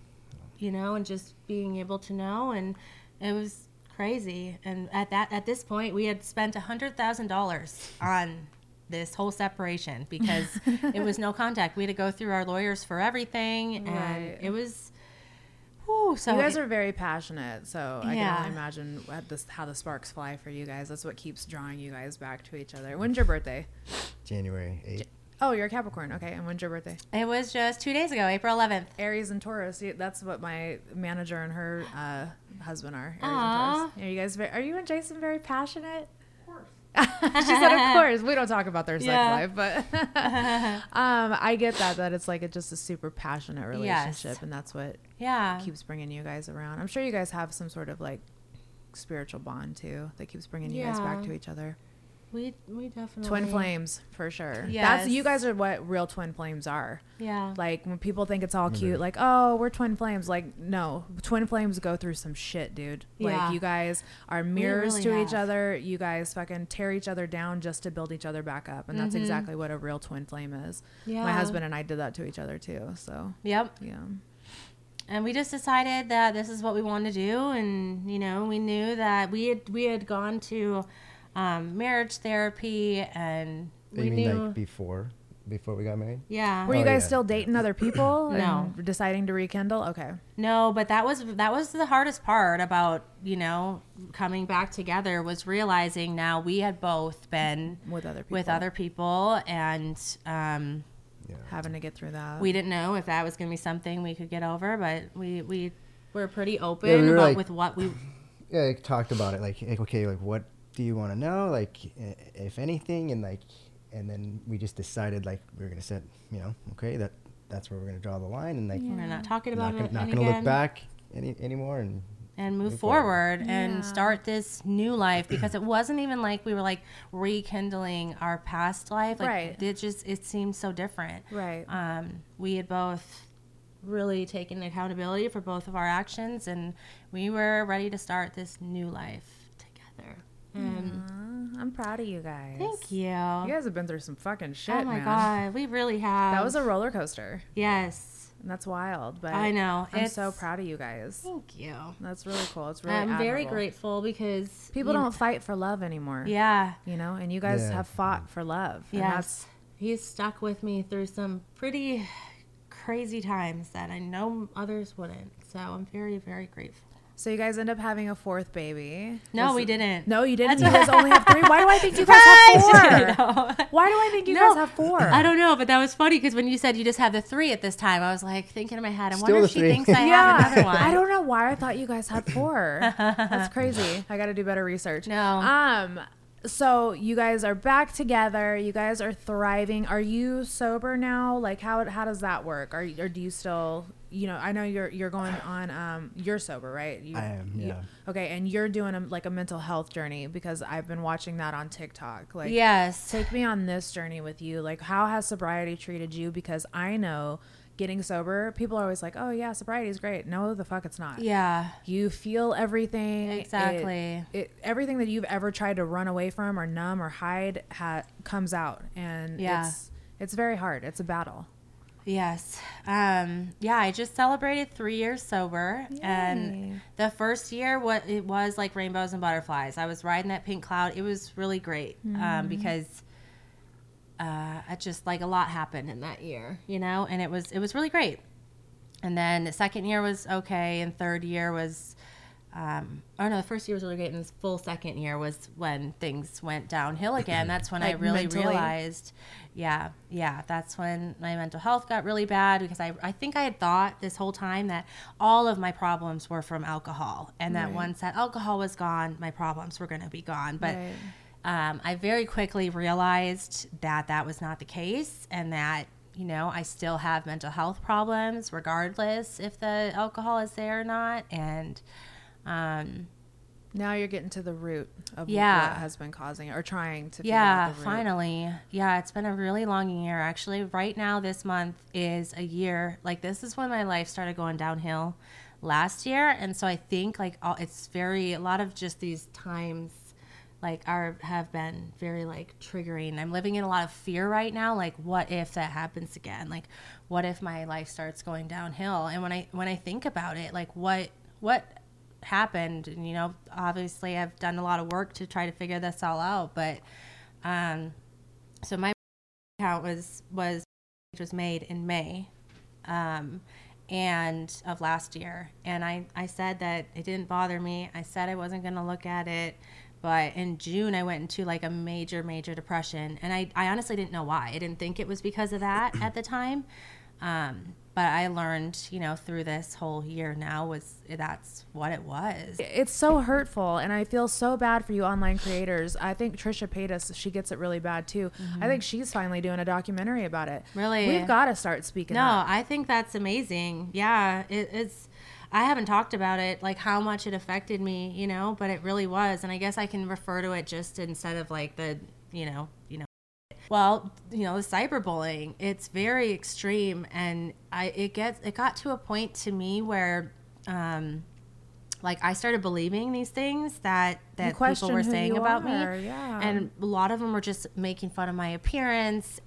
just being able to know, and it was crazy. And at this point, we had spent $100,000 on this whole separation because it was no contact. We had to go through our lawyers for everything, and it was. So you guys are very passionate, so I can only imagine how the sparks fly for you guys. That's what keeps drawing you guys back to each other. When's your birthday? January 8th. Oh, you're a Capricorn. Okay, and when's your birthday? It was just 2 days ago, April 11th. Aries and Taurus. That's what my manager and her husband are. Aries Aww. and Taurus. Are you guys? Are you and Jason very passionate? She said, "Of course." We don't talk about their sex life, but I get that it's like just a super passionate relationship, and that's what keeps bringing you guys around. I'm sure you guys have some sort of like spiritual bond too that keeps bringing you guys back to each other. We definitely twin flames for sure. Yes. That's you guys are what real twin flames are. Yeah. Like when people think it's all cute, like, oh, we're twin flames. Like, no, twin flames go through some shit, dude. Like you guys are mirrors really to each other. You guys fucking tear each other down just to build each other back up. And that's exactly what a real twin flame is. Yeah. My husband and I did that to each other too. So yep. Yeah. And we just decided that this is what we wanted to do. And, you know, we knew that we had gone to marriage therapy, and you mean like before we got married? Yeah. Were you guys still dating other people? No. And deciding to rekindle? Okay. No, but that was the hardest part about, you know, coming back together, was realizing now we had both been with other people and having to get through that. We didn't know if that was going to be something we could get over, but we were pretty open about like, with what we talked about it, like okay, like what do you want to know, like if anything, and then we just decided like we were gonna set, you know, okay, that's where we're gonna draw the line, and like we're not talking about it, not gonna look back anymore, and move forward and start this new life, because it wasn't even like we were like rekindling our past life, like it seemed so different. We had both really taken accountability for both of our actions, and we were ready to start this new life together. I'm proud of you guys. Thank you. You guys have been through some fucking shit, man. Oh my God, we really have. That was a roller coaster. Yes. And that's wild, but I know. I'm so proud of you guys. Thank you. That's really cool. It's really I'm admirable. very grateful, because people don't fight for love anymore. Yeah. You know, and you guys have fought for love. Yes. He's stuck with me through some pretty crazy times that I know others wouldn't. So I'm very, very grateful. So you guys end up having a fourth baby. No, we didn't. No, you didn't. You guys only have 3. Why do I think you guys have 4? Why do I think you guys have 4? I don't know, but that was funny, because when you said you just have the 3 at this time, I was like thinking in my head, I wonder if she thinks I have another one. I don't know why I thought you guys had 4. That's crazy. I got to do better research. No. So you guys are back together. You guys are thriving. Are you sober now? Like how does that work? Or do you still, you know, I know you're going on, you're sober, right? I am, yeah. Okay. And you're doing a mental health journey, because I've been watching that on TikTok. Like, yes. Take me on this journey with you. Like, how has sobriety treated you? Because I know getting sober, people are always like, oh yeah, sobriety is great. No, the fuck it's not. Yeah. You feel everything. Exactly. Everything that you've ever tried to run away from or numb or hide comes out. And it's very hard. It's a battle. Yes. I just celebrated 3 years sober. Yay. And the first year, it was like rainbows and butterflies. I was riding that pink cloud. It was really great, because just like a lot happened in that year, you know, and it was really great. And then the second year was okay, and third year was the first year was really great, and the full second year was when things went downhill again. That's when like I really realized that's when my mental health got really bad, because I think I had thought this whole time that all of my problems were from alcohol, and that once that alcohol was gone, my problems were going to be gone. But I very quickly realized that was not the case, and that, you know, I still have mental health problems regardless if the alcohol is there or not. And now you're getting to the root of what has been causing it, or trying to figure out the root. Finally. Yeah, it's been a really long year. Actually, right now, this month is a year. Like, this is when my life started going downhill last year. And so I think like a lot of just these times like have been very like triggering. I'm living in a lot of fear right now. Like, what if that happens again? Like, what if my life starts going downhill? And when I think about it, like what happened, and, you know, obviously I've done a lot of work to try to figure this all out, but so my account was made in May and of last year, and I said that it didn't bother me. I said I wasn't going to look at it. But in June, I went into like a major, major depression. And I honestly didn't know why. I didn't think it was because of that at the time. But I learned, you know, through this whole year now that's what it was. It's so hurtful, and I feel so bad for you online creators. I think Trisha Paytas, she gets it really bad too. I think she's finally doing a documentary about it. Really? We've got to start speaking up. No, I think that's amazing. Yeah, it's I haven't talked about it, like how much it affected me, you know, but it really was. And I guess I can refer to it just instead of like the, you know. Well, you know, the cyberbullying, it's very extreme, and it got to a point to me where, like, I started believing these things that people were saying about me, and a lot of them were just making fun of my appearance,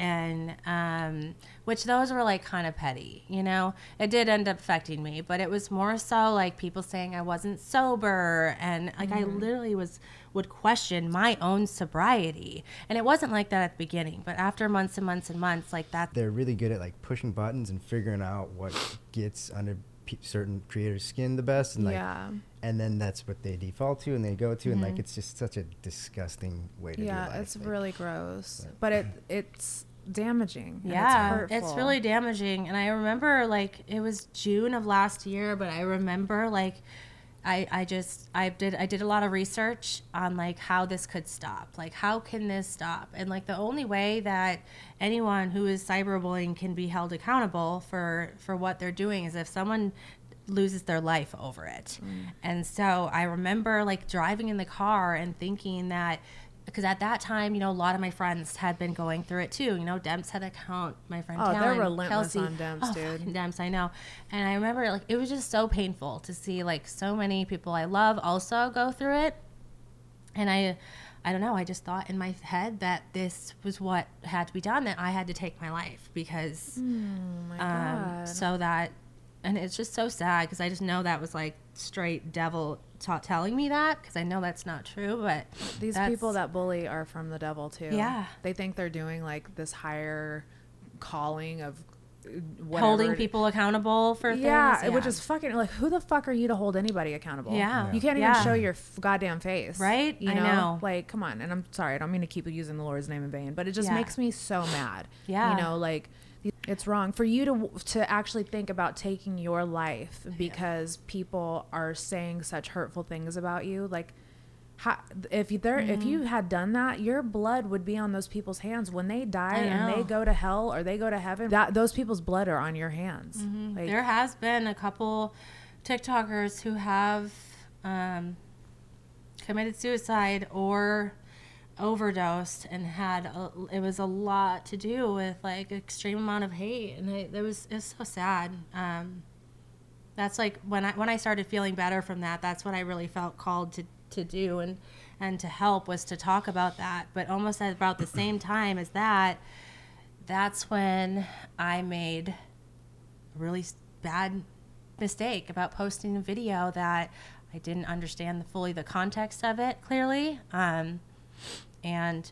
and which those were like kind of petty, you know. It did end up affecting me, but it was more so like people saying I wasn't sober, and like I literally would question my own sobriety. And it wasn't like that at the beginning, but after months and months and months, like that. They're really good at like pushing buttons and figuring out what gets under certain creators' skin the best, and like, and then that's what they default to and they go to, and like it's just such a disgusting way to do life. It's like, really gross, but it's damaging. Yeah, it's really damaging. And I remember like it was June of last year, but I remember like I did a lot of research on like how this could stop. Like, how can this stop? And like the only way that anyone who is cyberbullying can be held accountable for what they're doing is if someone loses their life over it. And so I remember like driving in the car and thinking that, because at that time, you know, a lot of my friends had been going through it too. You know, Demps had an account. My friend Talon, they're relentless Kelsey, on Demps, dude. Demps, I know. And I remember, like, it was just so painful to see, like, so many people I love also go through it. And I don't know, I just thought in my head that this was what had to be done, that I had to take my life because, God. so that, and it's just so sad because I just know that was like straight devil telling me that, because I know that's not true. But these people that bully are from the devil too. Yeah, they think they're doing like this higher calling of holding people accountable for things. Yeah, which is fucking like, who the fuck are you to hold anybody accountable? Yeah, you can't even show your goddamn face, right? You know, like, come on. And I'm sorry, I don't mean to keep using the Lord's name in vain, but it just makes me so mad. Yeah, you know, like, it's wrong for you to actually think about taking your life because people are saying such hurtful things about you. Like, if you had done that, your blood would be on those people's hands when they die and they go to hell or they go to heaven. Those people's blood are on your hands. Like, there has been a couple TikTokers who have committed suicide or overdosed and it was a lot to do with like extreme amount of hate, and it's so sad. That's like when I started feeling better from that, that's what I really felt called to do and to help, was to talk about that. But almost at about the same time as that's when I made a really bad mistake about posting a video that I didn't understand fully the context of it clearly. And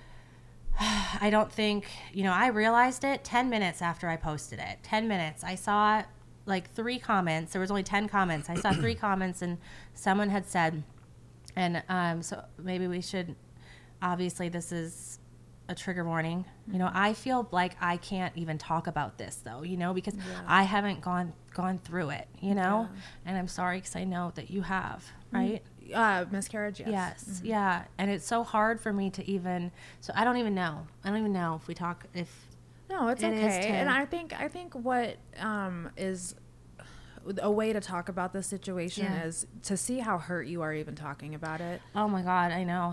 I don't think, you know, I realized it 10 minutes after I posted it. 10 minutes. I saw like 3 comments. There was only 10 comments. I saw 3 comments, and someone had said, and so maybe we should, obviously this is a trigger warning. You know, I feel like I can't even talk about this though, you know, because I haven't gone through it, you know, and I'm sorry because I know that you have, right? Miscarriage, yes. Yeah. And it's so hard for me to even, so I don't even know if we talk, no, it's okay. And I think what is a way to talk about this situation is to see how hurt you are even talking about it. Oh my God, I know.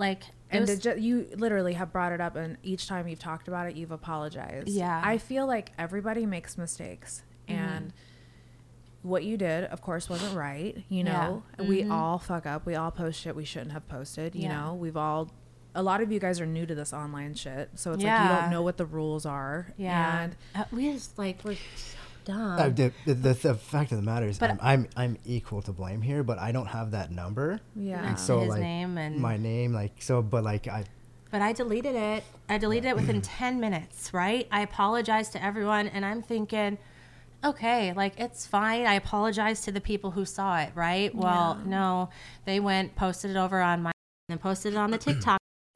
You literally have brought it up, and each time you've talked about it, you've apologized. Yeah. I feel like everybody makes mistakes, and what you did, of course, wasn't right. You know, we all fuck up. We all post shit we shouldn't have posted. You know, a lot of you guys are new to this online shit, so it's like you don't know what the rules are. Yeah. And we just like, we're dumb. The fact of the matter is, I'm equal to blame here, but I don't have that number. Yeah. And so his like name and my name, like, so, but like But I deleted it. I deleted it within 10 minutes, right? I apologized to everyone, and I'm thinking, okay, like, it's fine. I apologize to the people who saw it, right? Well, no, they posted it over on my, and posted it on the TikTok,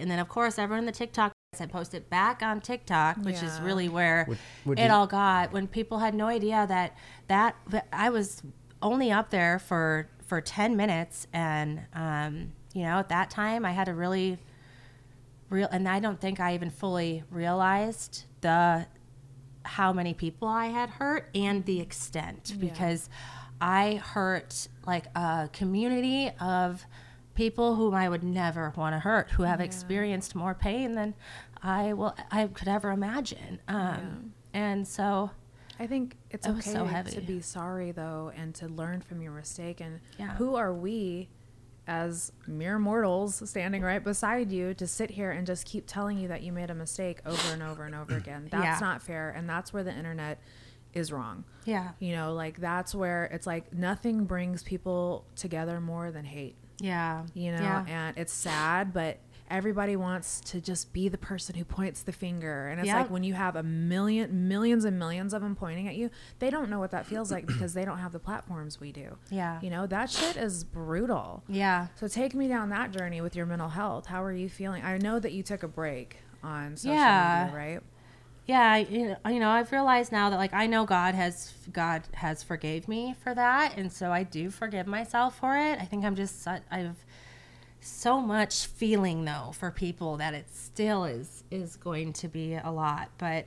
And then, of course, everyone in the TikTok had posted back on TikTok, which is really where it all got, when people had no idea that I was only up there for 10 minutes. And, at that time I had a really real, and I don't think I even fully realized how many people I had hurt and the extent, because I hurt like a community of people whom I would never want to hurt, who have experienced more pain than I could ever imagine. And so I think it's okay to be sorry, though, and to learn from your mistake. And who are we as mere mortals standing right beside you to sit here and just keep telling you that you made a mistake over and over and over again? That's not fair. And that's where the internet is wrong. Yeah. Like that's where it's like nothing brings people together more than hate. Yeah. And it's sad, but everybody wants to just be the person who points the finger. And it's like when you have millions and millions of them pointing at you, they don't know what that feels like because they don't have the platforms we do. Yeah. That shit is brutal. Yeah. So take me down that journey with your mental health. How are you feeling? I know that you took a break on social media, right? Yeah, I've realized now that like I know God has forgave me for that, and so I do forgive myself for it. I think I've so much feeling though for people that it still is going to be a lot. But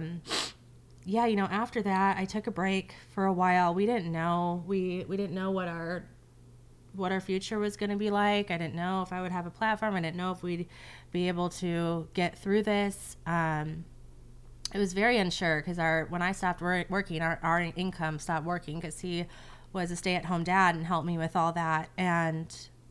after that I took a break for a while. We didn't know what our future was going to be like. I didn't know if I would have a platform. I didn't know if we'd be able to get through this. It was very unsure because when I stopped working, our income stopped working because he was a stay-at-home dad and helped me with all that. And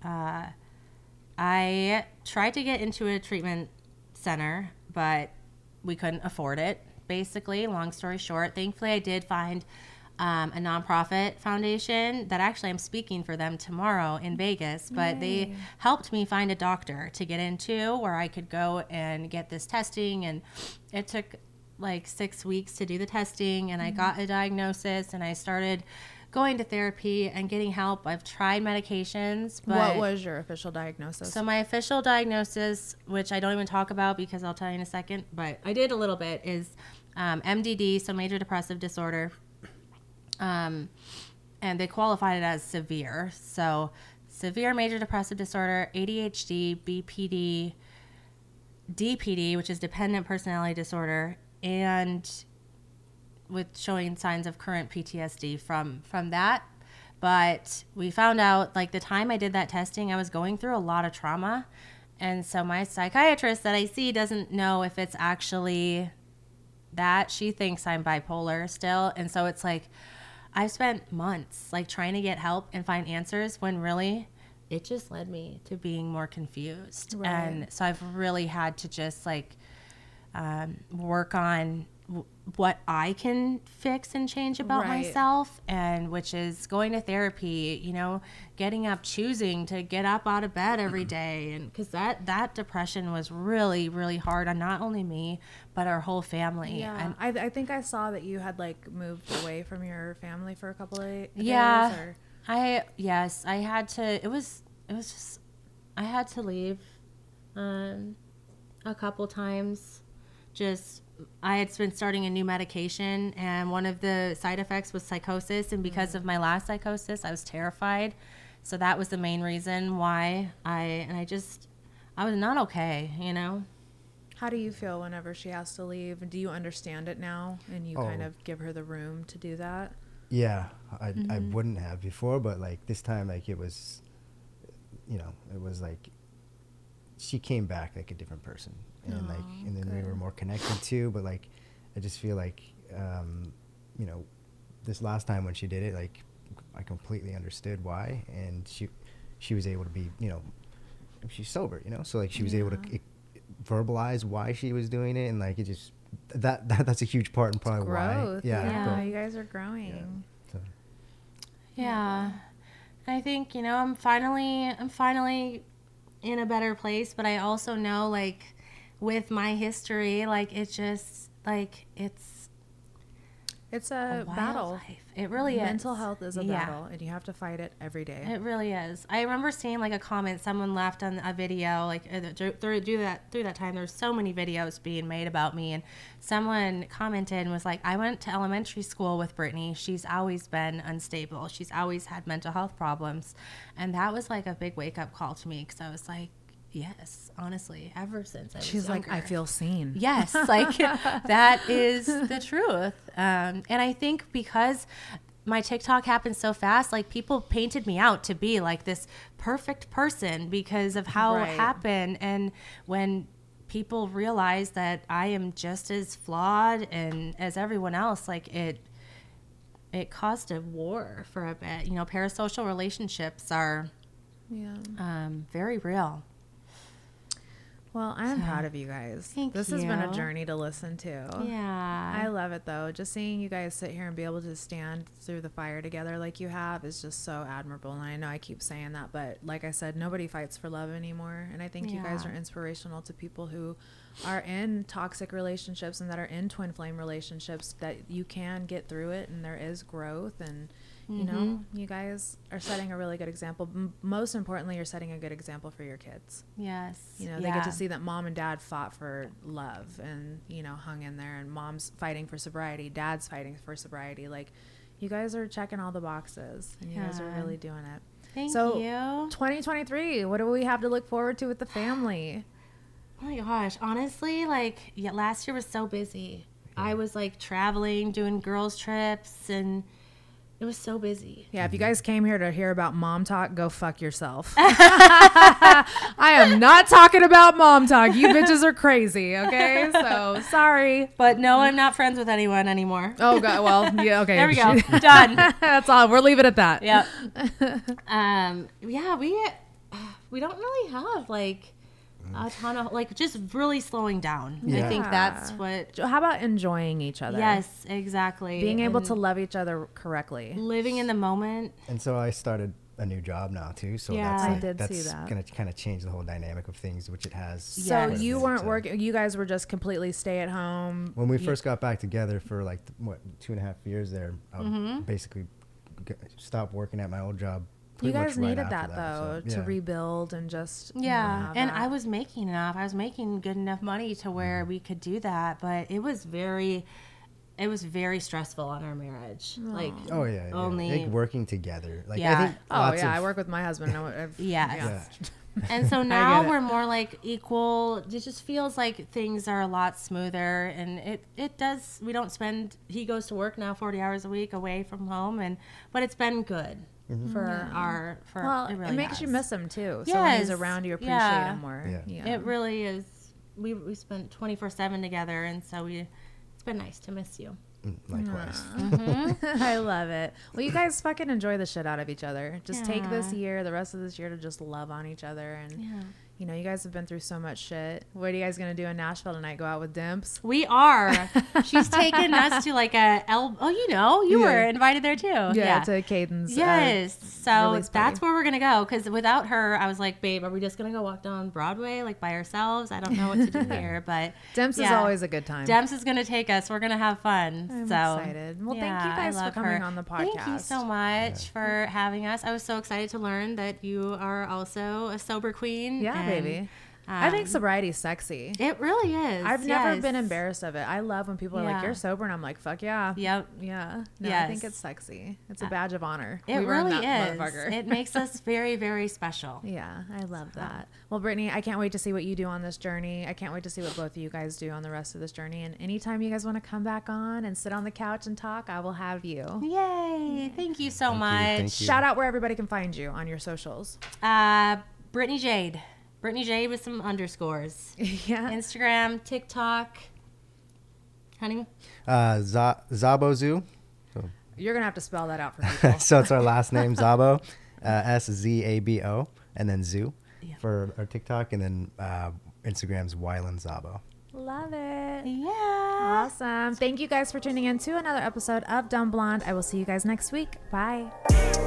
I tried to get into a treatment center, but we couldn't afford it, basically. Long story short, thankfully I did find a nonprofit foundation that actually I'm speaking for them tomorrow in Vegas, but they helped me find a doctor to get into where I could go and get this testing. And it took like 6 weeks to do the testing, and I got a diagnosis, and I started going to therapy and getting help. I've tried medications. But what was your official diagnosis? So my official diagnosis, which I don't even talk about because I'll tell you in a second, but I did a little bit, is MDD, so major depressive disorder. And they qualified it as severe. So severe major depressive disorder, ADHD, BPD, DPD, which is dependent personality disorder, and with showing signs of current PTSD from that. But we found out, like, the time I did that testing, I was going through a lot of trauma. And so my psychiatrist that I see doesn't know if it's actually that. She thinks I'm bipolar still. And so it's like, I've spent months, like, trying to get help and find answers when really it just led me to being more confused. Right. And so I've really had to just, like, work on what I can fix and change about myself, and which is going to therapy, getting up, choosing to get up out of bed every day. And because that depression was really, really hard on not only me, but our whole family. Yeah. And I think I saw that you had like moved away from your family for a couple of days. Or... I had to, it was just, I had to leave a couple times. I had been starting a new medication, and one of the side effects was psychosis. And because of my last psychosis, I was terrified. So that was the main reason why I was not okay, How do you feel whenever she has to leave? Do you understand it now, and you kind of give her the room to do that? Yeah, I wouldn't have before, but like this time, like it was, it was like she came back like a different person. And and then we were more connected too. But like, I just feel like, this last time when she did it, like, I completely understood why, and she was able to be, she's sober, so like she was able to verbalize why she was doing it, and like it just that's a huge part and probably growth. Why. Yeah, you guys are growing. Yeah. I think I'm finally in a better place, but I also know, like, with my history, like, it's just like it's It's a battle. Life. It really is. Mental health is a battle, and you have to fight it every day. It really is. I remember seeing like a comment someone left on a video, like through that time. There's so many videos being made about me, and someone commented and was like, "I went to elementary school with Brittany. She's always been unstable. She's always had mental health problems," and that was like a big wake up call to me because I was like, yes, honestly, ever since I was She's younger. like, I feel seen. Yes, like that is the truth. And I think because my TikTok happened so fast, like people painted me out to be like this perfect person because of how it happened. And when people realize that I am just as flawed and as everyone else, like it caused a war for a bit. You know, parasocial relationships are very real. Well, I'm proud of you guys. Thank This you. has been a journey to listen to. Yeah. I love it, though. Just seeing you guys sit here and be able to stand through the fire together like you have is just so admirable. And I know I keep saying that, but like I said, nobody fights for love anymore. And I think you guys are inspirational to people who are in toxic relationships and that are in twin flame relationships, that you can get through it and there is growth. And you know, you guys are setting a really good example. Most importantly, you're setting a good example for your kids. Yes. You know, they get to see that mom and dad fought for love and, you know, hung in there, and mom's fighting for sobriety, dad's fighting for sobriety. Like, you guys are checking all the boxes, and you guys are really doing it. Thank you. 2023, what do we have to look forward to with the family? Oh my gosh, honestly, like, last year was so busy. I was like traveling, doing girls trips, and it was so busy. Yeah, if you guys came here to hear about mom talk, go fuck yourself. I am not talking about mom talk. You bitches are crazy, okay? So, sorry. But no, I'm not friends with anyone anymore. Oh, God. Well, yeah, okay. There we go. Done. That's all. We'll leave it at that. Yep. Yeah, we don't really have, like, a ton of, like, just really slowing down. Yeah. I think that's what. How about enjoying each other? Yes, exactly. Being able And to love each other correctly. living in the moment. And so I started a new job now too. So Yeah. that's I like, did that's see that. gonna kind of change the whole dynamic of things, which it has. So Yes. you quite a weren't bit. So working. You guys were just completely stay at home. When we first got back together for like 2.5 years there, I basically stopped working at my old job. You pretty guys much right needed after that though so, to yeah. rebuild and just Yeah, and I was. was making enough. I was making good enough money to where we could do that, but it was very stressful on our marriage. Like, Oh yeah, yeah. only like working together. Like Yeah. I think Oh lots yeah, of, I work with my husband. Yes. Yeah. And so now it. we're more like equal. It just feels like things are a lot smoother, and it does. We don't spend. He goes to work now 40 hours a week away from home, but it's been good for our. For Well, it, really it makes you has. miss him too. So when he's Yes, around, you appreciate yeah. him more. Yeah. It really is. We spent 24/7 together, and so it's been nice to miss you. Likewise. I love it. Well, you guys fucking enjoy the shit out of each other. Just take this Yeah. year, the rest of this year, to just love on each other. And, Yeah. you know, you guys have been through so much shit. What are you guys going to do in Nashville tonight? Go out with Dimps? We are. She's taken us to like you were invited there too. Yeah, to Caden's. Yes. So release that's party. where we're going to go. Because without her, I was like, babe, are we just going to go walk down Broadway like by ourselves? I don't know what to do here. But Dimps is yeah. always a good time. Demps is going to take us. We're going to have fun. I'm so excited. Well, thank yeah, you guys I for love coming her. on the podcast. Thank you so much for having us. I was so excited to learn that you are also a sober queen. Yeah, and, baby. I think sobriety's sexy. it really is. I've never been yes. embarrassed of it. I love when people are like, Yeah. "You're sober," and I'm like, "Fuck yeah." Yep. Yeah. No, I Yes. think it's sexy. It's a badge of honor. It We were in really that is. motherfucker. It makes us very, very special. Yeah, I love that. Well, Brittany, I can't wait to see what you do on this journey. I can't wait to see what both of you guys do on the rest of this journey. And anytime you guys want to come back on and sit on the couch and talk, I will have you. Yay. Thank you so Thank you, much. thank you. Shout out where everybody can find you on your socials. Brittany Jade. Brittany Jade with some underscores. Yeah. Instagram, TikTok. Honey? Zabo Zoo. You're going to have to spell that out for people. So it's our last name, Zabo, SZABO, and then Zoo Yeah. for our TikTok, and then Instagram's Wyland Zabo. Love it. Yeah. Awesome. Thank you guys for tuning in to another episode of Dumb Blonde. I will see you guys next week. Bye.